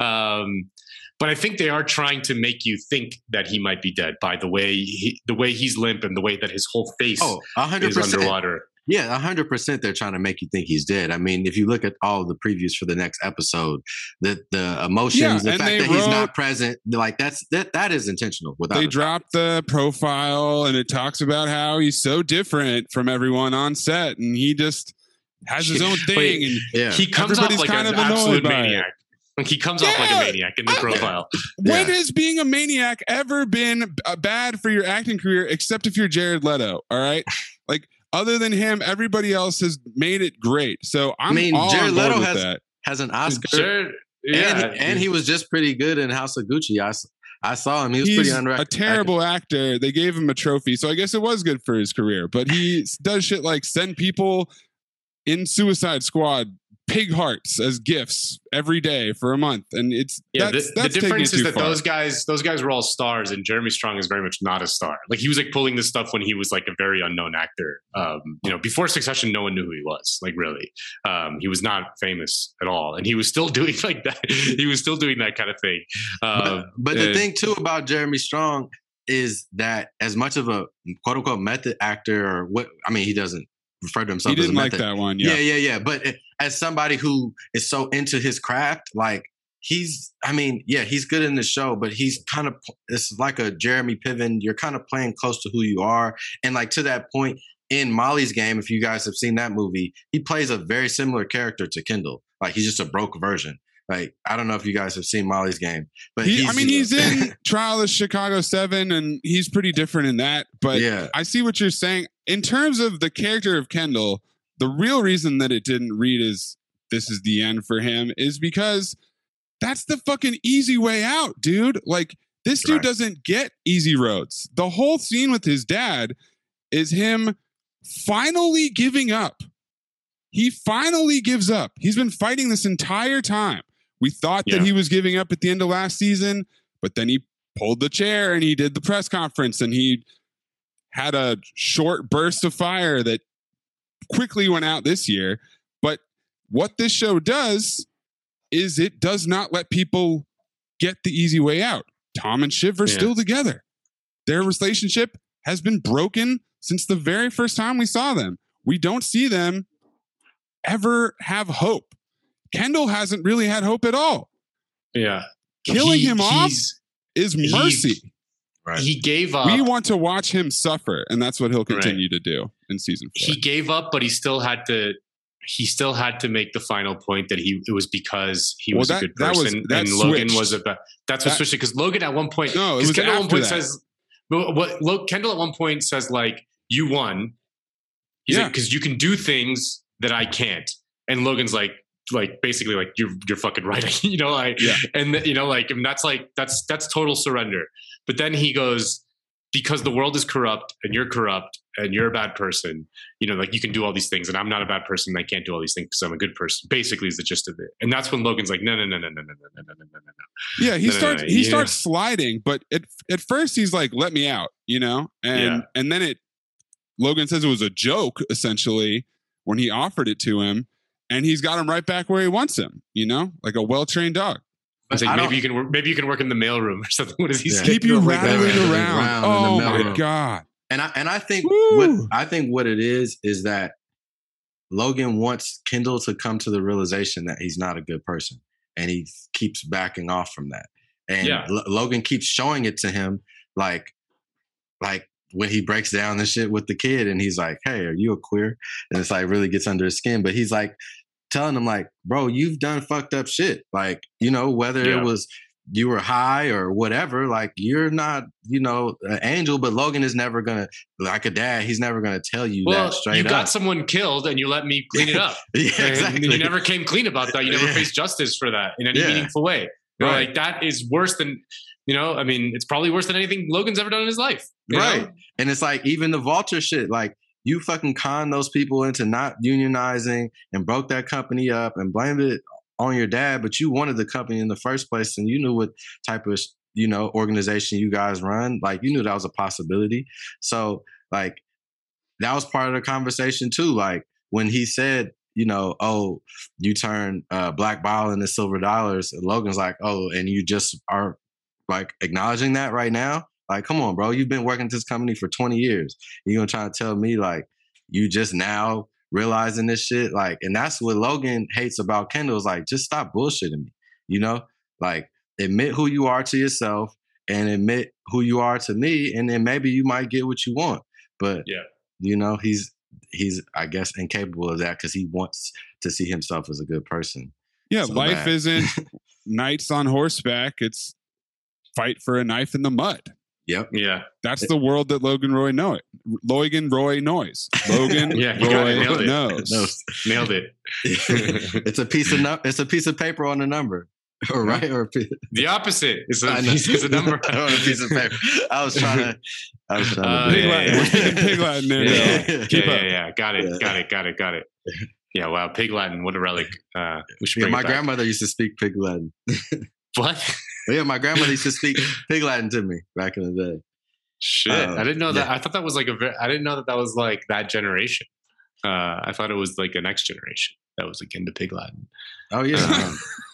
Um, but I think they are trying to make you think that he might be dead by the way he, the way he's limp and the way that his whole face Oh, one hundred is percent. underwater. Yeah, one hundred percent they're trying to make you think he's dead. I mean, if you look at all the previews for the next episode, the the emotions, Yeah, the and fact they that he's wrote- not present, like that's that that is intentional. Without they a doubt. dropped the profile, and it talks about how he's so different from everyone on set, and he just has his own thing. Wait, and Yeah. He comes off Everybody's like kind an of annoyed absolute by it. maniac. Like he comes off like a Yeah. maniac in the profile. when Yeah. has being a maniac ever been uh, bad for your acting career, except if you're Jared Leto? All right, like. Other than him, everybody else has made it great. So I'm I mean, all Jared on board Leto with has that. has an Oscar, Sure, yeah, and, and he was just pretty good in House of Gucci. I, s- I saw him; he was He's pretty under. a terrible actor. They gave him a trophy, so I guess it was good for his career. But he does shit like send people in Suicide Squad pig hearts as gifts every day for a month, and it's yeah. that's, the, that's the taking difference it is too that far. those guys, those guys were all stars, and Jeremy Strong is very much not a star. Like he was like pulling this stuff when he was like a very unknown actor. Um, you know, before Succession, no one knew who he was. Like really, um, he was not famous at all, and he was still doing like that. He was still doing that kind of thing. Um, But, but the and- thing too about Jeremy Strong is that as much of a quote unquote method actor, or what I mean, he doesn't refer to himself He as a didn't like method. that one. Yeah, Yeah, yeah, yeah. But it- as somebody who is so into his craft, like he's, I mean, yeah, he's good in the show, but he's kind of, it's like a Jeremy Piven. You're kind of playing close to who you are. And like to that point in Molly's Game, if you guys have seen that movie, he plays a very similar character to Kendall. Like he's just a broke version. Like, I don't know if you guys have seen Molly's Game, but He, he's, I mean, he's in Trial of Chicago seven, and he's pretty different in that. But yeah, I see what you're saying. In terms of the character of Kendall, the real reason that it didn't read as this is the end for him is because that's the fucking easy way out, dude. Like, this dude Right. doesn't get easy roads. The whole scene with his dad is him finally giving up. He finally gives up. He's been fighting this entire time. We thought Yeah. that he was giving up at the end of last season, but then he pulled the chair and he did the press conference and he had a short burst of fire that quickly went out this year. But what this show does is it does not let people get the easy way out. Tom and Shiv are Yeah. still together. Their relationship has been broken since the very first time we saw them. We don't see them ever have hope. Kendall hasn't really had hope at all. yeah, Killing He- him off he's- is he- mercy. Right. he gave up. We want to watch him suffer, and that's what he'll continue right. to do in season four. He gave up, but he still had to. He still had to make the final point that he it was because he well, was that, a good person, that was, that and Logan switched. was a. That's what that, switched it because Logan at one point. No, it was Kendall after at one point that. says. What Kendall at one point says like you won. He's yeah. like because you can do things that I can't, and Logan's like. Like basically like you're you're fucking right. you know, like yeah. and you know, like and that's like that's that's total surrender. But then he goes, because the world is corrupt and you're corrupt and you're a bad person, you know, like you can do all these things and I'm not a bad person and I can't do all these things because I'm a good person. Basically is the gist of it. And that's when Logan's like, no, no, no, no, no, no, no, no, no, no, no. Yeah, he no, starts no, no, he yeah. starts sliding, but at at first he's like, let me out, you know? And yeah. and then it Logan says it was a joke, essentially, when he offered it to him. And he's got him right back where he wants him, you know, like a well-trained dog. Like maybe you can work, maybe you can work in the mailroom or something. What does he yeah. say? Keep you rattling around. around oh my room. God! And I and I think Woo. what I think what it is is that Logan wants Kendall to come to the realization that he's not a good person, and he keeps backing off from that. And yeah. L- Logan keeps showing it to him, like, like. when he breaks down the shit with the kid and he's like, hey, are you a queer? And it's like really gets under his skin. But he's like telling him like, bro, you've done fucked up shit. Like, you know, whether yeah. it was you were high or whatever, like you're not, you know, an angel, but Logan is never going to, like a dad, he's never going to tell you well, that straight you up. You got someone killed and you let me clean it up. yeah, exactly. And you never came clean about that. You never yeah. faced justice for that in any yeah. meaningful way. Right. Like that is worse than, you know, I mean, it's probably worse than anything Logan's ever done in his life. Right. Know? And it's like, even the Vulture shit, like you fucking conned those people into not unionizing and broke that company up and blamed it on your dad, but you wanted the company in the first place and you knew what type of, you know, organization you guys run. Like you knew that was a possibility. So like, that was part of the conversation too. Like when he said, you know, oh, you turn uh, black bile into silver dollars. And Logan's like, oh, and you just are like acknowledging that right now? Like, come on, bro. You've been working at this company for twenty years. You're going to try to tell me like you just now realizing this shit? Like, and that's what Logan hates about Kendall is like, just stop bullshitting me. You know, like admit who you are to yourself and admit who you are to me. And then maybe you might get what you want. But, yeah. you know, he's, He's, I guess, incapable of that because he wants to see himself as a good person. Yeah, so life bad. isn't knights on horseback. It's fight for a knife in the mud. Yep. Yeah. That's the world that Logan Roy know it. Logan Roy knows. Logan yeah, Roy Nailed it. knows. knows. Nailed it. It's a piece of no- it's a piece of paper on a number. Or right or the opposite is a piece of a number on a piece of paper. I was trying to. I was trying uh, to. Pig yeah, Latin. yeah, We're speaking Pig Latin there. Yeah, now. yeah, Keep yeah, up. yeah, yeah. Got it. Yeah. Got it. Got it. Got it. Yeah. Wow. Pig Latin. What a relic. Uh, we should Yeah, bring my it back. grandmother used to speak Pig Latin. What? Yeah, my grandmother used to speak Pig Latin to me back in the day. Shit. Uh, I didn't know that. yeah. I thought that was like a. Very, I didn't know that that was like that generation. Uh, I thought it was like a next generation that was akin to Pig Latin. Oh yeah.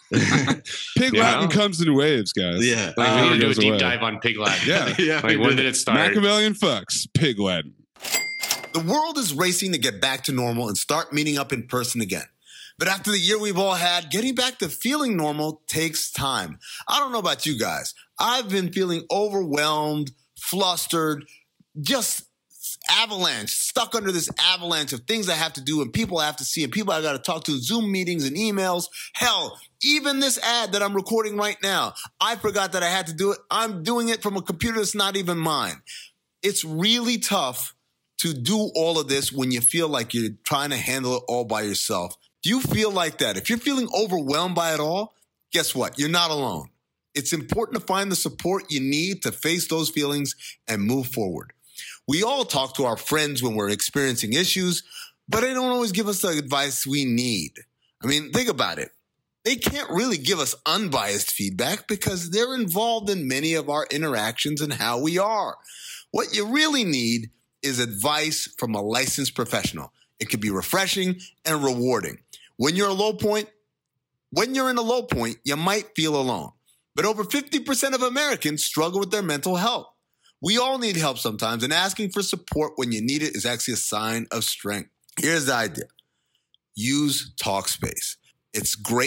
Pig You Latin know? comes in waves, guys. Yeah. Like, Uh, we need to do a goes deep away. dive on Pig Latin. Yeah. yeah. Like when did it start? Machiavellian fucks. Pig Latin. The world is racing to get back to normal and start meeting up in person again. But after the year we've all had, getting back to feeling normal takes time. I don't know about you guys. I've been feeling overwhelmed, flustered, just avalanche, stuck under this avalanche of things I have to do and people I have to see and people I got to talk to, Zoom meetings and emails. Hell, even this ad that I'm recording right now, I forgot that I had to do it. I'm doing it from a computer that's not even mine. It's really tough to do all of this when you feel like you're trying to handle it all by yourself. Do you feel like that? If you're feeling overwhelmed by it all, guess what? You're not alone. It's important to find the support you need to face those feelings and move forward. We all talk to our friends when we're experiencing issues, but they don't always give us the advice we need. I mean, think about it. They can't really give us unbiased feedback because they're involved in many of our interactions and how we are. What you really need is advice from a licensed professional. It can be refreshing and rewarding. When you're a low point, when you're in a low point, you might feel alone. But over fifty percent of Americans struggle with their mental health. We all need help sometimes, and asking for support when you need it is actually a sign of strength. Here's the idea. Use Talkspace. It's great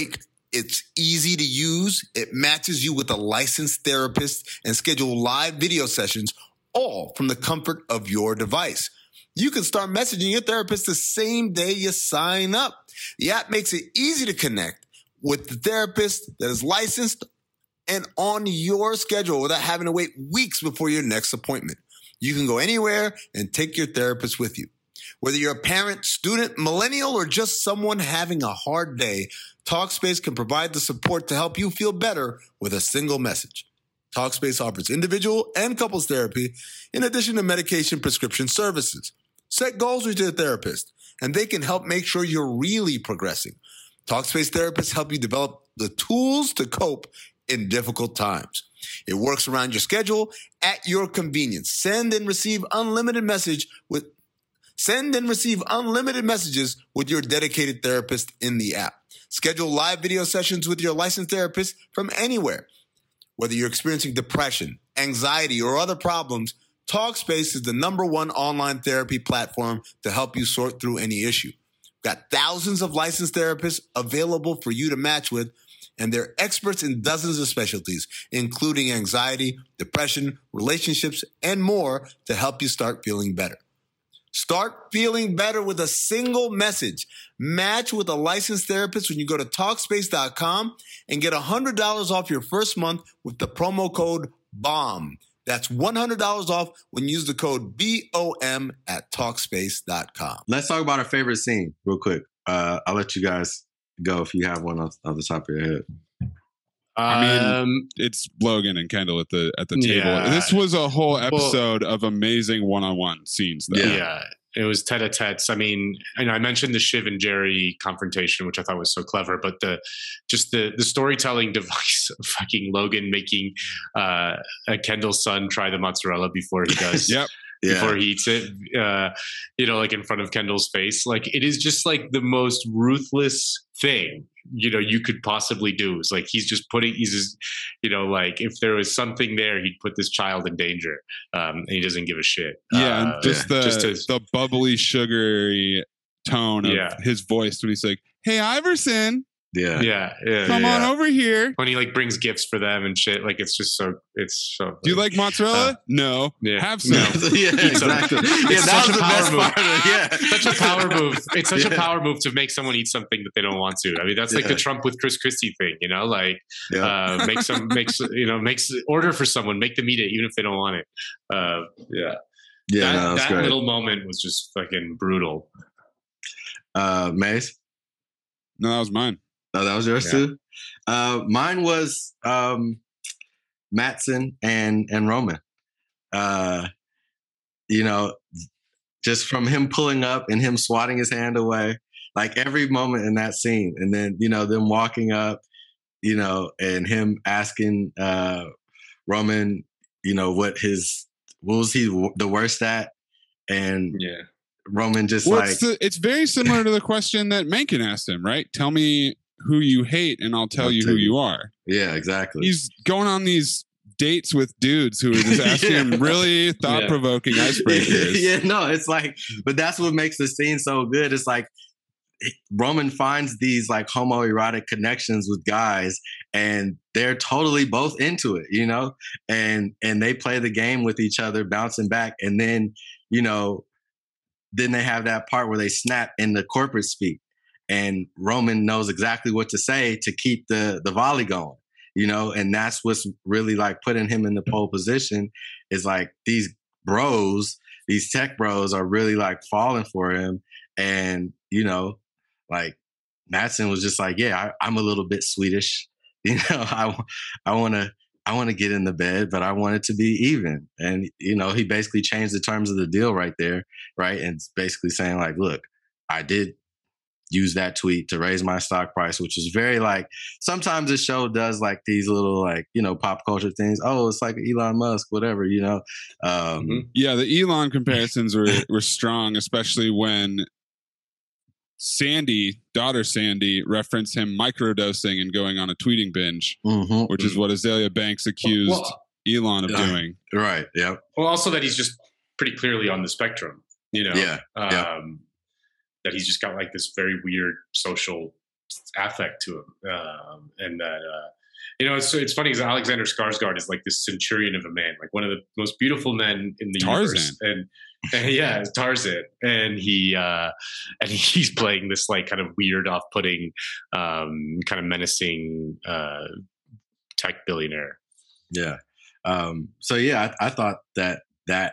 It's easy to use. It matches you with a licensed therapist and schedule live video sessions, all from the comfort of your device. You can start messaging your therapist the same day you sign up. The app makes it easy to connect with the therapist that is licensed and on your schedule without having to wait weeks before your next appointment. You can go anywhere and take your therapist with you. Whether you're a parent, student, millennial, or just someone having a hard day, Talkspace can provide the support to help you feel better with a single message. Talkspace offers individual and couples therapy in addition to medication prescription services. Set goals with your therapist, and they can help make sure you're really progressing. Talkspace therapists help you develop the tools to cope in difficult times. It works around your schedule at your convenience. Send and receive unlimited message with Send and receive unlimited messages with your dedicated therapist in the app. Schedule live video sessions with your licensed therapist from anywhere. Whether you're experiencing depression, anxiety, or other problems, Talkspace is the number one online therapy platform to help you sort through any issue. Got thousands of licensed therapists available for you to match with, and they're experts in dozens of specialties, including anxiety, depression, relationships, and more to help you start feeling better. Start feeling better with a single message. Match with a licensed therapist when you go to Talkspace dot com and get one hundred dollars off your first month with the promo code BOMB. That's one hundred dollars off when you use the code B O M at Talkspace dot com. Let's talk about our favorite scene real quick. Uh, I'll let you guys go if you have one off, off the top of your head. I mean, Um, it's Logan and Kendall at the at the table. Yeah. This was a whole episode of amazing one-on-one scenes. Though. yeah. Yeah. It was tete-a-tetes. I mean, and I mentioned the Shiv and Jerry confrontation, which I thought was so clever, but the just the the storytelling device of fucking Logan making uh, a Kendall's son try the mozzarella before he does. Yep. Yeah. Before he eats it, uh, you know, like in front of Kendall's face. Like, it is just like the most ruthless thing, you know, you could possibly do. It's like, he's just putting, he's just, you know, like if there was something there, he'd put this child in danger. Um, and he doesn't give a shit. Yeah, Uh, and just the just to- the bubbly, sugary tone of Yeah. his voice when he's like, "Hey, Iverson, Yeah. yeah, yeah. come yeah. on over here. When he like brings gifts for them and shit, like it's just so, it's so. Do you like mozzarella? Uh, no. yeah. Have some." No. yeah, exactly. Yeah, It's that such was a the power best move. part of it. Yeah. Such a power move. It's such Yeah. a power move to make someone eat something that they don't want to. I mean, that's like Yeah. the Trump with Chris Christie thing, you know, like Yeah. uh, make some, makes, you know, makes order for someone, make them eat it, even if they don't want it. Uh, yeah. Yeah, that no, that's that great. little moment was just fucking brutal. Uh, Mace? No, that was mine. Oh, that was yours Yeah. too? Uh, mine was um, Matsson and, and Roman. Uh, you know, just from him pulling up and him swatting his hand away, like every moment in that scene. And then, you know, them walking up, you know, and him asking uh, Roman, you know, what his, what was he the worst at? And Yeah. Roman just Well, like, it's, the, it's very similar to the question that Mencken asked him, right? Tell me who you hate and I'll tell I'll you tell who you. you are. yeah, exactly. He's going on these dates with dudes who are just asking Yeah. him really thought-provoking icebreakers. Yeah, no, it's like, but that's what makes the scene so good. It's like Roman finds these like homoerotic connections with guys, and they're totally both into it, you know, and and they play the game with each other, bouncing back, and then you know, then they have that part where they snap in the corporate speak, and Roman knows exactly what to say to keep the the volley going. You know, and that's what's really like putting him in the pole position is like these bros, these tech bros are really like falling for him. And, you know, like Matsson was just like, yeah, I, I'm a little bit Swedish. You know, I, I want to, I want to get in the bed, but I want it to be even. And, you know, he basically changed the terms of the deal right there. Right. And basically saying like, look, I did use that tweet to raise my stock price, which is very like, sometimes the show does like these little like, you know, pop culture things. Oh, it's like Elon Musk, whatever, you know? Um, Mm-hmm. Yeah, the Elon comparisons were, were strong, especially when Sandy, daughter Sandy, referenced him microdosing and going on a tweeting binge, mm-hmm, which is what Azalea Banks accused Well, Elon of Yeah. doing. right. Yeah. well, also that he's just pretty clearly on the spectrum, you know? Yeah, Um, yeah. That he's just got like this very weird social affect to him, um, and that uh, you know it's it's funny because Alexander Skarsgård is like this centurion of a man, like one of the most beautiful men in the Tarzan. universe, and, and yeah, Tarzan, and he uh, and he's playing this like kind of weird, off-putting, um, kind of menacing uh, tech billionaire. Yeah. Um, so yeah, I, I thought that that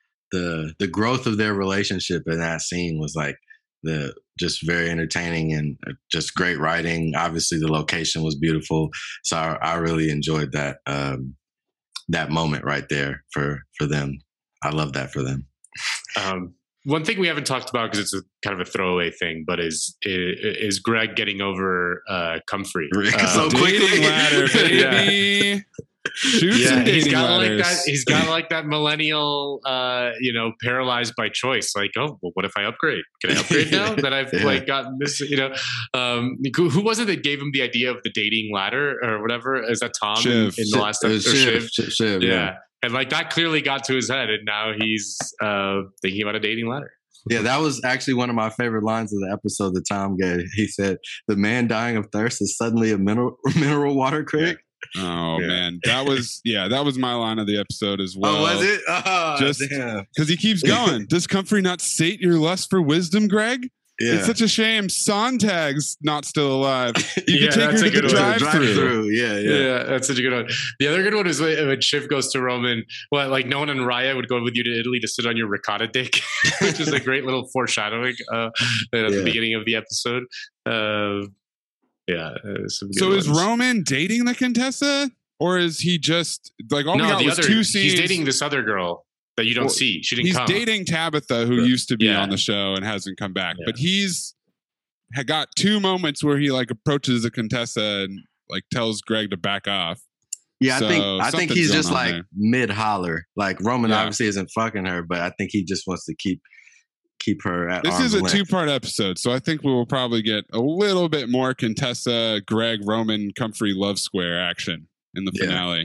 the the growth of their relationship in that scene was like the just very entertaining and just great writing. Obviously, the location was beautiful, so I, I really enjoyed that um, that moment right there for for them. I love that for them. Um, one thing we haven't talked about because it's a kind of a throwaway thing, but is is, is Greg getting over uh, Comfrey uh, so quickly? Dating ladder, baby. Yeah. Shoots Yeah, and dating he's got ladders. like that. He's got like that millennial, uh, you know, paralyzed by choice. Like, oh, well, what if I upgrade? Can I upgrade now that I've Yeah. like gotten this? You know, um, who, who was it that gave him the idea of the dating ladder or whatever? Is that Tom in, Shiv. in the last It episode? was Or Shiv, Shiv? Shiv, Shiv, Yeah. yeah. and like that clearly got to his head, and now he's uh, thinking about a dating ladder. Yeah, that was actually one of my favorite lines of the episode that Tom gave. He said, "The man dying of thirst is suddenly a mineral mineral water critic." Oh Yeah. man, that was yeah, that was my line of the episode as well. Oh, was it? Oh, Just damn. because he keeps going. Does Comfrey not sate your lust for wisdom, Greg? Yeah. It's such a shame Sontag's not still alive. You Yeah, can take that's her a to the good one. drive-through. Drive-through. Yeah, Yeah. yeah. that's such a good one. The other good one is when when Shiv goes to Roman. Well, like no one and Raya would go with you to Italy to sit on your ricotta dick, which is a great little foreshadowing uh, at Yeah. the beginning of the episode. Uh, yeah. uh, some good So is ones. Roman dating the Contessa, or is he just like all we No, got the was other. two scenes? He's dating this other girl that you don't Well, see. She didn't He's come. dating Tabitha, who Right. used to be Yeah. on the show and hasn't come back. Yeah. But he's had got two moments where he like approaches the Contessa and like tells Greg to back off. Yeah, I So, think I think something's he's going just on like there. mid holler. Like Roman Yeah. obviously isn't fucking her, but I think he just wants to keep keep her at This arm's is a length. two part episode, so I think we will probably get a little bit more Contessa, Greg, Roman, Comfrey love square action in the Yeah. finale.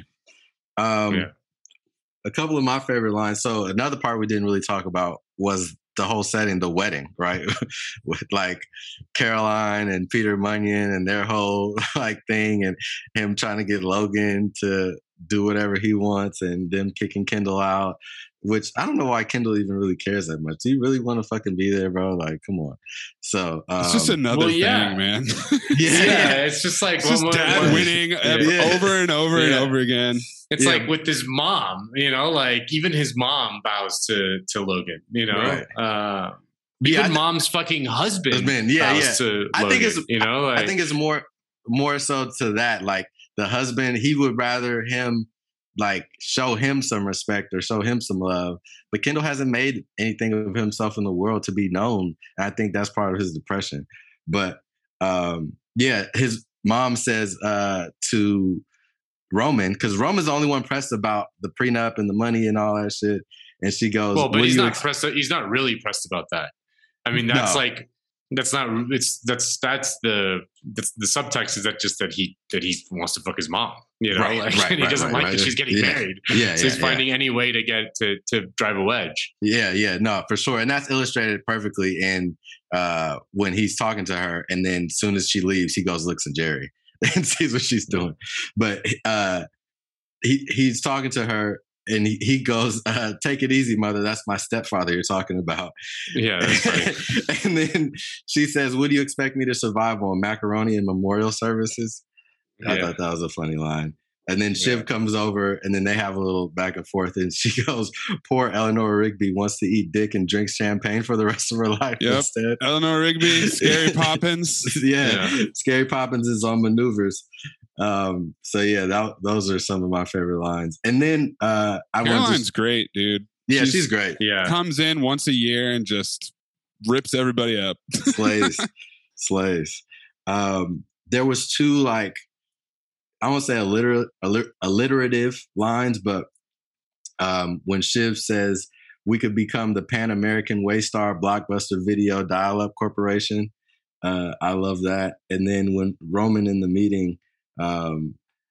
Um, Yeah. A couple of my favorite lines. So another part we didn't really talk about was the whole setting, the wedding, right? With like Caroline and Peter Munyon and their whole like thing, and him trying to get Logan to do whatever he wants, and them kicking Kendall out. Which I don't know why Kendall even really cares that much. Do you really want to fucking be there, bro? Like, come on. So um, It's just another well, thing, yeah. man. yeah, Yeah, it's just like It's just one- dad one- winning ev- Yeah. over and over and Yeah. over again. It's Yeah. like with his mom, you know, like even his mom bows to to Logan, you know. Right. Uh, Yeah, even I th- mom's fucking husband, Husband, yeah, bows yeah. to I think Logan, it's- you know, like I think it's more more so to that. Like the husband, he would rather him like show him some respect or show him some love. But Kendall hasn't made anything of himself in the world to be known. And I think that's part of his depression. But um, yeah, his mom says uh, to Roman, because Roman's the only one pressed about the prenup and the money and all that shit. And she goes, well, but "What do he's you not ex-" pressed. He's not really pressed about that. I mean, that's No. like that's not. It's that's that's the that's, the subtext is that just that he that he wants to fuck his mom. You know, Right, like, right, and he right, doesn't right, like right. that she's getting Yeah. married. Yeah, So yeah, he's yeah. finding any way to get to to drive a wedge. Yeah, yeah, no, for sure. And that's illustrated perfectly in uh, when he's talking to her. And then as soon as she leaves, he goes, looks at Jerry and sees what she's doing. But uh, he he's talking to her and he, he goes, uh, take it easy, mother. That's my stepfather you're talking about. Yeah, that's right. And then she says, what do you expect me to survive on? Macaroni and memorial services? I Yeah. thought that was a funny line. And then Shiv Yeah. comes over and then they have a little back and forth. And she goes, poor Eleanor Rigby wants to eat dick and drink champagne for the rest of her life Yep. instead. Eleanor Rigby, Scary Poppins. yeah. Yeah. Scary Poppins is on maneuvers. Um, so yeah, that, those are some of my favorite lines. And then uh, I want Caroline's to, great, dude. yeah, she's- she's great. Yeah, Comes in once a year and just rips everybody up. Slays, slays. Um, there was two like I won't say alliter- aller- alliterative lines, but um, when Shiv says we could become the Pan American Waystar Blockbuster Video Dial-Up Corporation, uh, I love that. And then when Roman in the meeting, um,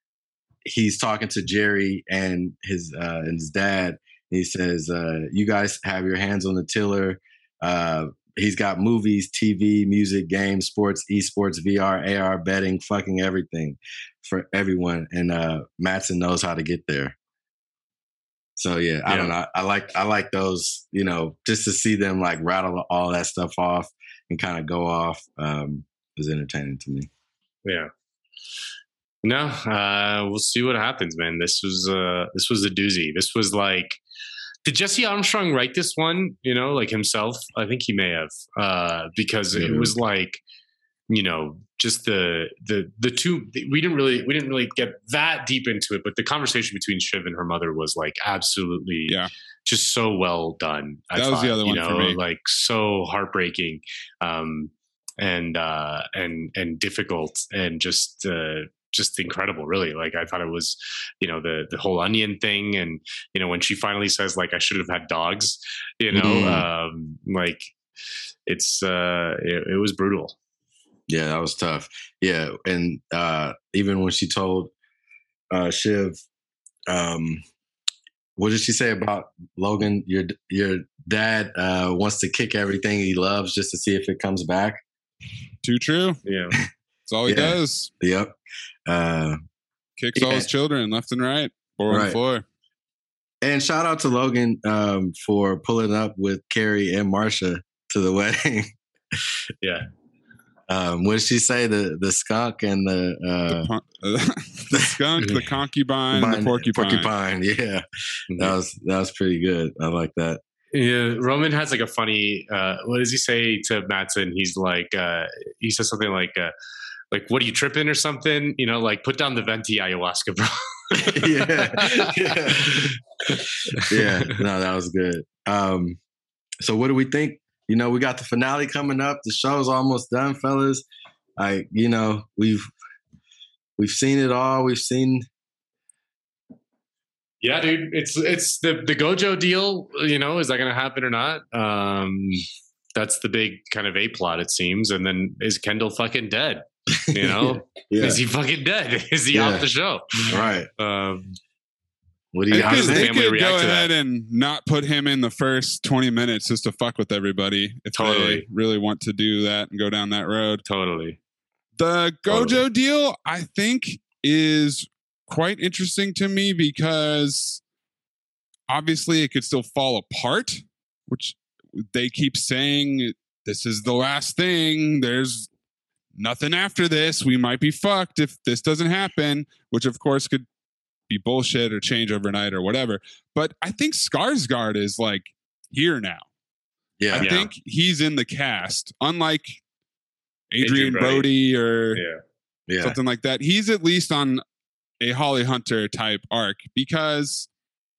he's talking to Jerry and his uh, and his dad. He says, uh, "You guys have your hands on the tiller. Uh, he's got movies, T V, music, games, sports, esports, V R, A R, betting, fucking everything for everyone. And uh, Matsson knows how to get there. So yeah, I yeah. don't know. I like I like those, you know, just to see them like rattle all that stuff off and kind of go off um, is entertaining to me. Yeah. No, uh, we'll see what happens, man. This was uh, this was a doozy. This was like, did Jesse Armstrong write this one? You know, like himself? I think he may have, uh, because mm-hmm. it was like, you know, just the the the two. We didn't really we didn't really get that deep into it, but the conversation between Shiv and her mother was like absolutely, yeah, just so well done. I that thought, was the other you one know, for me. Like so heartbreaking, um, and uh, and and difficult, and just. Uh, just incredible, really. Like I thought it was, you know, the the whole onion thing, and you know when she finally says like I should have had dogs, you know, mm. um, like it's uh, it, it was brutal. Yeah, that was tough. Yeah, and uh, even when she told uh, Shiv, um, what did she say about Logan? Your your dad uh, wants to kick everything he loves just to see if it comes back. Too true. Yeah, that's all he yeah. does. Yep. Uh, Kicks yeah. all his children left and right, or on right. the floor. And shout out to Logan um, for pulling up with Carrie and Marsha to the wedding. Yeah. Um, what did she say? The the skunk and the uh, the, pun- the skunk, the concubine, the porcupine. Porcupine, yeah, Mm-hmm. that was that was pretty good. I like that. Yeah, Roman has like a funny. Uh, what does he say to Matsson? He's like, uh, he says something like. Uh, Like, what are you tripping or something? You know, like put down the venti ayahuasca, bro. yeah. yeah. Yeah. No, that was good. Um, so what do we think? You know, we got the finale coming up. The show's almost done, fellas. Like, you know, we've we've seen it all. We've seen Yeah, dude. It's it's the, the Gojo deal, you know, is that gonna happen or not? Um, that's the big kind of A plot, it seems. And then is Kendall fucking dead? You know, yeah. Is he fucking dead? Is he yeah. off the show? Right. Um, what do you how does the think? family react to that? They could go ahead and not put him in the first twenty minutes just to fuck with everybody if totally. they really want to do that and go down that road. Totally. The Gojo totally. deal, I think, is quite interesting to me because obviously it could still fall apart, which they keep saying this is the last thing. There's nothing after this. We might be fucked if this doesn't happen, which of course could be bullshit or change overnight or whatever. But I think Skarsgård is like here now. Yeah. I yeah. think he's in the cast, unlike Adrian, Adrian Brody, Brody or yeah. Yeah. something like that. He's at least on a Holly Hunter type arc because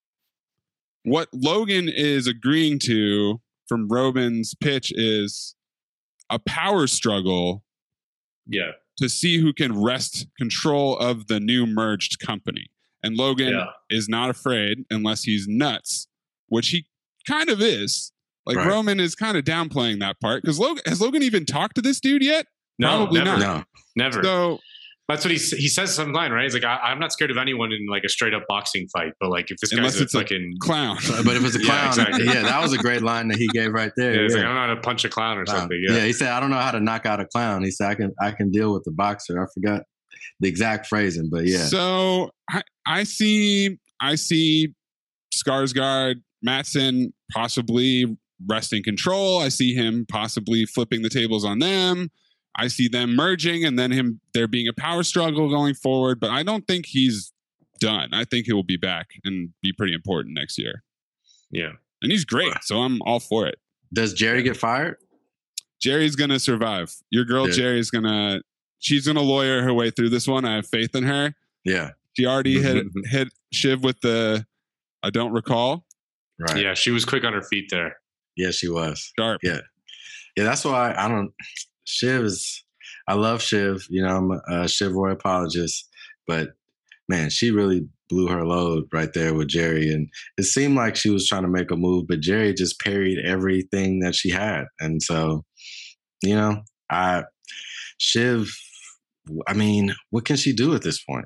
what Logan is agreeing to from Robin's pitch is a power struggle. Yeah. To see who can wrest control of the new merged company. And Logan yeah. is not afraid unless he's nuts, which he kind of is. Like right. Roman is kind of downplaying that part because Logan has Logan even talked to this dude yet? No, Probably never. not. No. Never. So that's what he he says some line, right? He's like, I, I'm not scared of anyone in like a straight up boxing fight, but like if this unless guy's a it's fucking a clown. But if it's a clown, yeah, exactly. yeah, that was a great line that he gave right there. Yeah, it's yeah. like I don't know how to punch a clown or Wow. something. Yeah. yeah, he said, I don't know how to knock out a clown. He said, I can I can deal with the boxer. I forgot the exact phrasing, but yeah. So I, I see I see Skarsgård, Matsson possibly wresting control. I see him possibly flipping the tables on them. I see them merging and then him there being a power struggle going forward. But I don't think he's done. I think he will be back and be pretty important next year. Yeah. And he's great. So I'm all for it. Does Jerry get fired? Jerry's going to survive. Your girl, Yeah. Jerry's going to, she's going to lawyer her way through this one. I have faith in her. Yeah. She already hit, hit Shiv with the, I don't recall. Right. Yeah. She was quick on her feet there. Yeah, she was. Sharp. Yeah. Yeah, that's why I don't, Shiv is, I love Shiv. You know, I'm a Shiv Roy apologist, but man, she really blew her load right there with Jerry. And it seemed like she was trying to make a move, but Jerry just parried everything that she had. And so, you know, I, Shiv, I mean, what can she do at this point?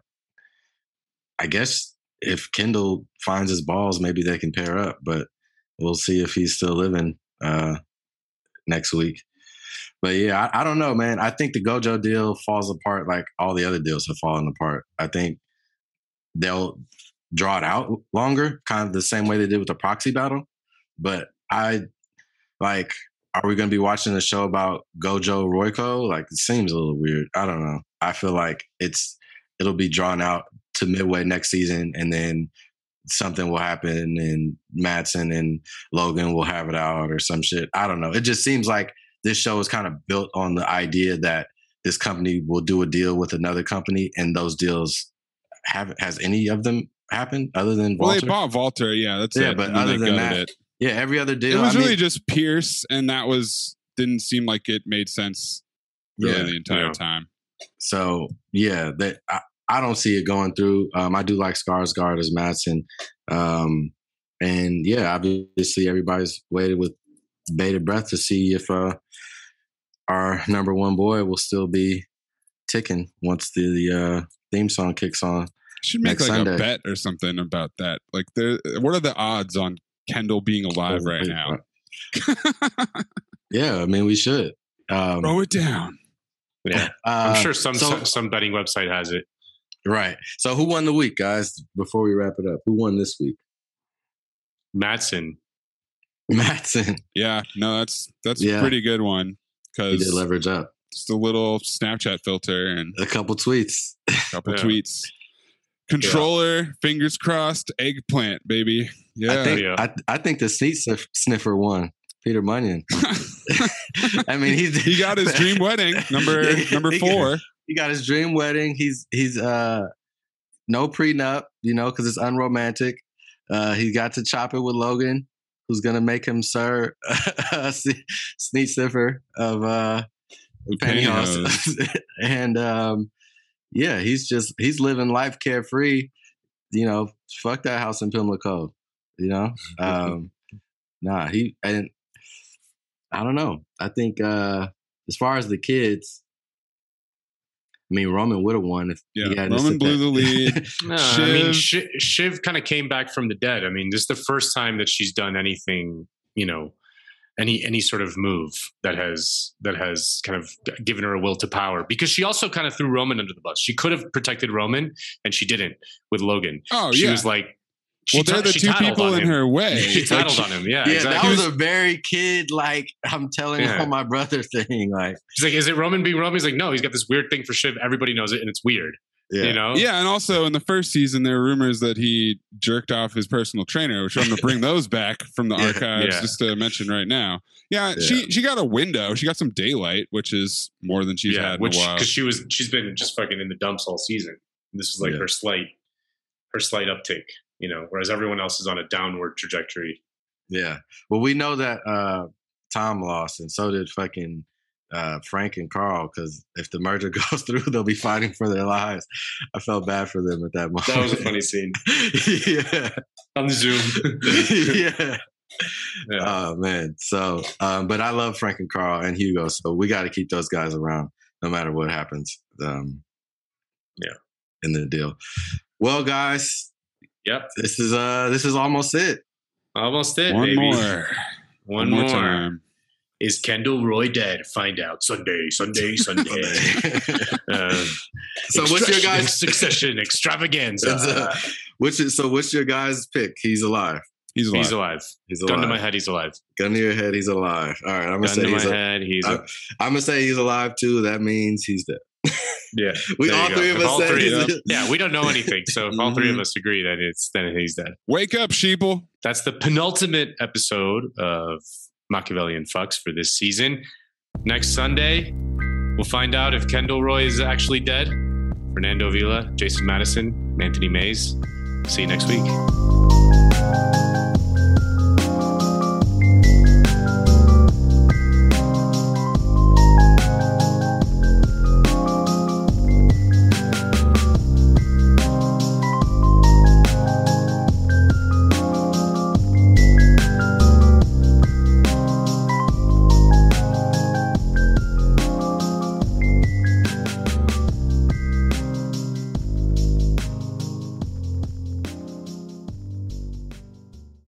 I guess if Kendall finds his balls, maybe they can pair up, but we'll see if he's still living. Uh, next week. But yeah, I, I don't know, man. I think the Gojo deal falls apart like all the other deals have fallen apart. I think they'll draw it out longer, kind of the same way they did with the proxy battle. But I like, are we going to be watching a show about Gojo Royco? Like, it seems a little weird. I don't know. I feel like it's it'll be drawn out to midway next season, and then something will happen, and Madsen and Logan will have it out or some shit. I don't know. It just seems like this show is kind of built on the idea that this company will do a deal with another company, and those deals haven't. Has any of them happened other than Walter? Well, they bought Walter, yeah, that's yeah, it. but And then other they than gutted that, it. yeah, every other deal. It was I really mean, just Pierce, and that was didn't seem like it made sense really Yeah, the entire yeah. time. so yeah, that I, I don't see it going through. Um, I do like Skarsgård as Madsen, um, and yeah, obviously everybody's waited with bated breath to see if uh, our number one boy will still be ticking once the uh, theme song kicks on. Should make Next like Sunday. a bet or something about that. Like, there, what are the odds on Kendall being alive right now? Yeah, I mean, we should. Um, Throw it down. Yeah, uh, I'm sure some so- some betting website has it. Right. So who won the week, guys? Before we wrap it up, who won this week? Madsen. Madsen. Yeah, no, that's that's Yeah. a pretty good one He did because leverage up. just a little Snapchat filter and A couple tweets. a couple Yeah. tweets. Controller, fingers crossed, eggplant, baby. Yeah. I think Yeah. I, I think the seat sniff- sniffer won. Peter Munyon. I mean, he's he got his dream wedding, number Yeah, number he got- four. He got his dream wedding. He's he's uh no prenup, you know, because it's unromantic. Uh, he got to chop it with Logan, who's gonna make him Sir uh, Sneak Sniffer of uh, Pantyhose, and um, yeah, he's just he's living life carefree. You know, fuck that house in Pimlico. You know, um, nah, he and I don't know. I think uh, as far as the kids. I mean, Roman would have won if Yeah, he hadn't Roman said blew that. the lead. No, I mean, Shiv- Shiv, Shiv kind of came back from the dead. I mean, this is the first time that she's done anything, you know, any any sort of move that has that has kind of given her a will to power. Because she also kind of threw Roman under the bus. She could have protected Roman, and she didn't with Logan. Oh, she yeah. was like, she Well, they're ta- the she two tattled people on in him. her way. She Like, tattled she- on him. Yeah, Yeah, exactly. that was a very kid, like, I'm telling Yeah. on my brother thing. Like, She's like, is it Roman being Roman? He's like, no, he's got this weird thing for Shiv. Everybody knows it, and it's weird. yeah. You know? Yeah, and also in the first season, there were rumors that he jerked off his personal trainer, which I'm going to bring those back from the Yeah, archives yeah. just to mention right now. Yeah, Yeah. she she got a window. She got some daylight, which is more than she's yeah, had in which a while. because she was she's been just fucking in the dumps all season. And this was like Yeah. her slight her slight uptick, you know, whereas everyone else is on a downward trajectory. Yeah. Well, we know that uh, Tom lost, and so did fucking uh, Frank and Carl, because if the merger goes through, they'll be fighting for their lives. I felt bad for them at that moment. That was a funny scene yeah. on Zoom. yeah. Yeah. Oh, man. So, um, but I love Frank and Carl and Hugo, so we got to keep those guys around no matter what happens. Um, Yeah. In the deal. Well, guys, Yep, this is uh, this is almost it. almost it. One baby. more. One, more. time. Is Kendall Roy dead? Find out Sunday, Sunday, Sunday. uh, So what's your guys' succession extravaganza? Uh, which is so? What's your guys' pick? He's alive. He's alive. He's alive. He's alive. Gun to my head, he's alive. Gun to your head. He's alive. All right. I'm gonna Gun say to my he's. A, head, he's. I'm, A, I'm gonna say he's alive too. That means he's dead. yeah. We There all you three go. of If us all said three- he's yeah. a- Yeah, we don't know anything. So if all three of Mhm. us agree that it's then he's dead. Wake up, sheeple. That's the penultimate episode of Machiavellian Fucks for this season. Next Sunday, we'll find out if Kendall Roy is actually dead. Fernando Villa, Jason Madison, and Anthony Mays. See you next week.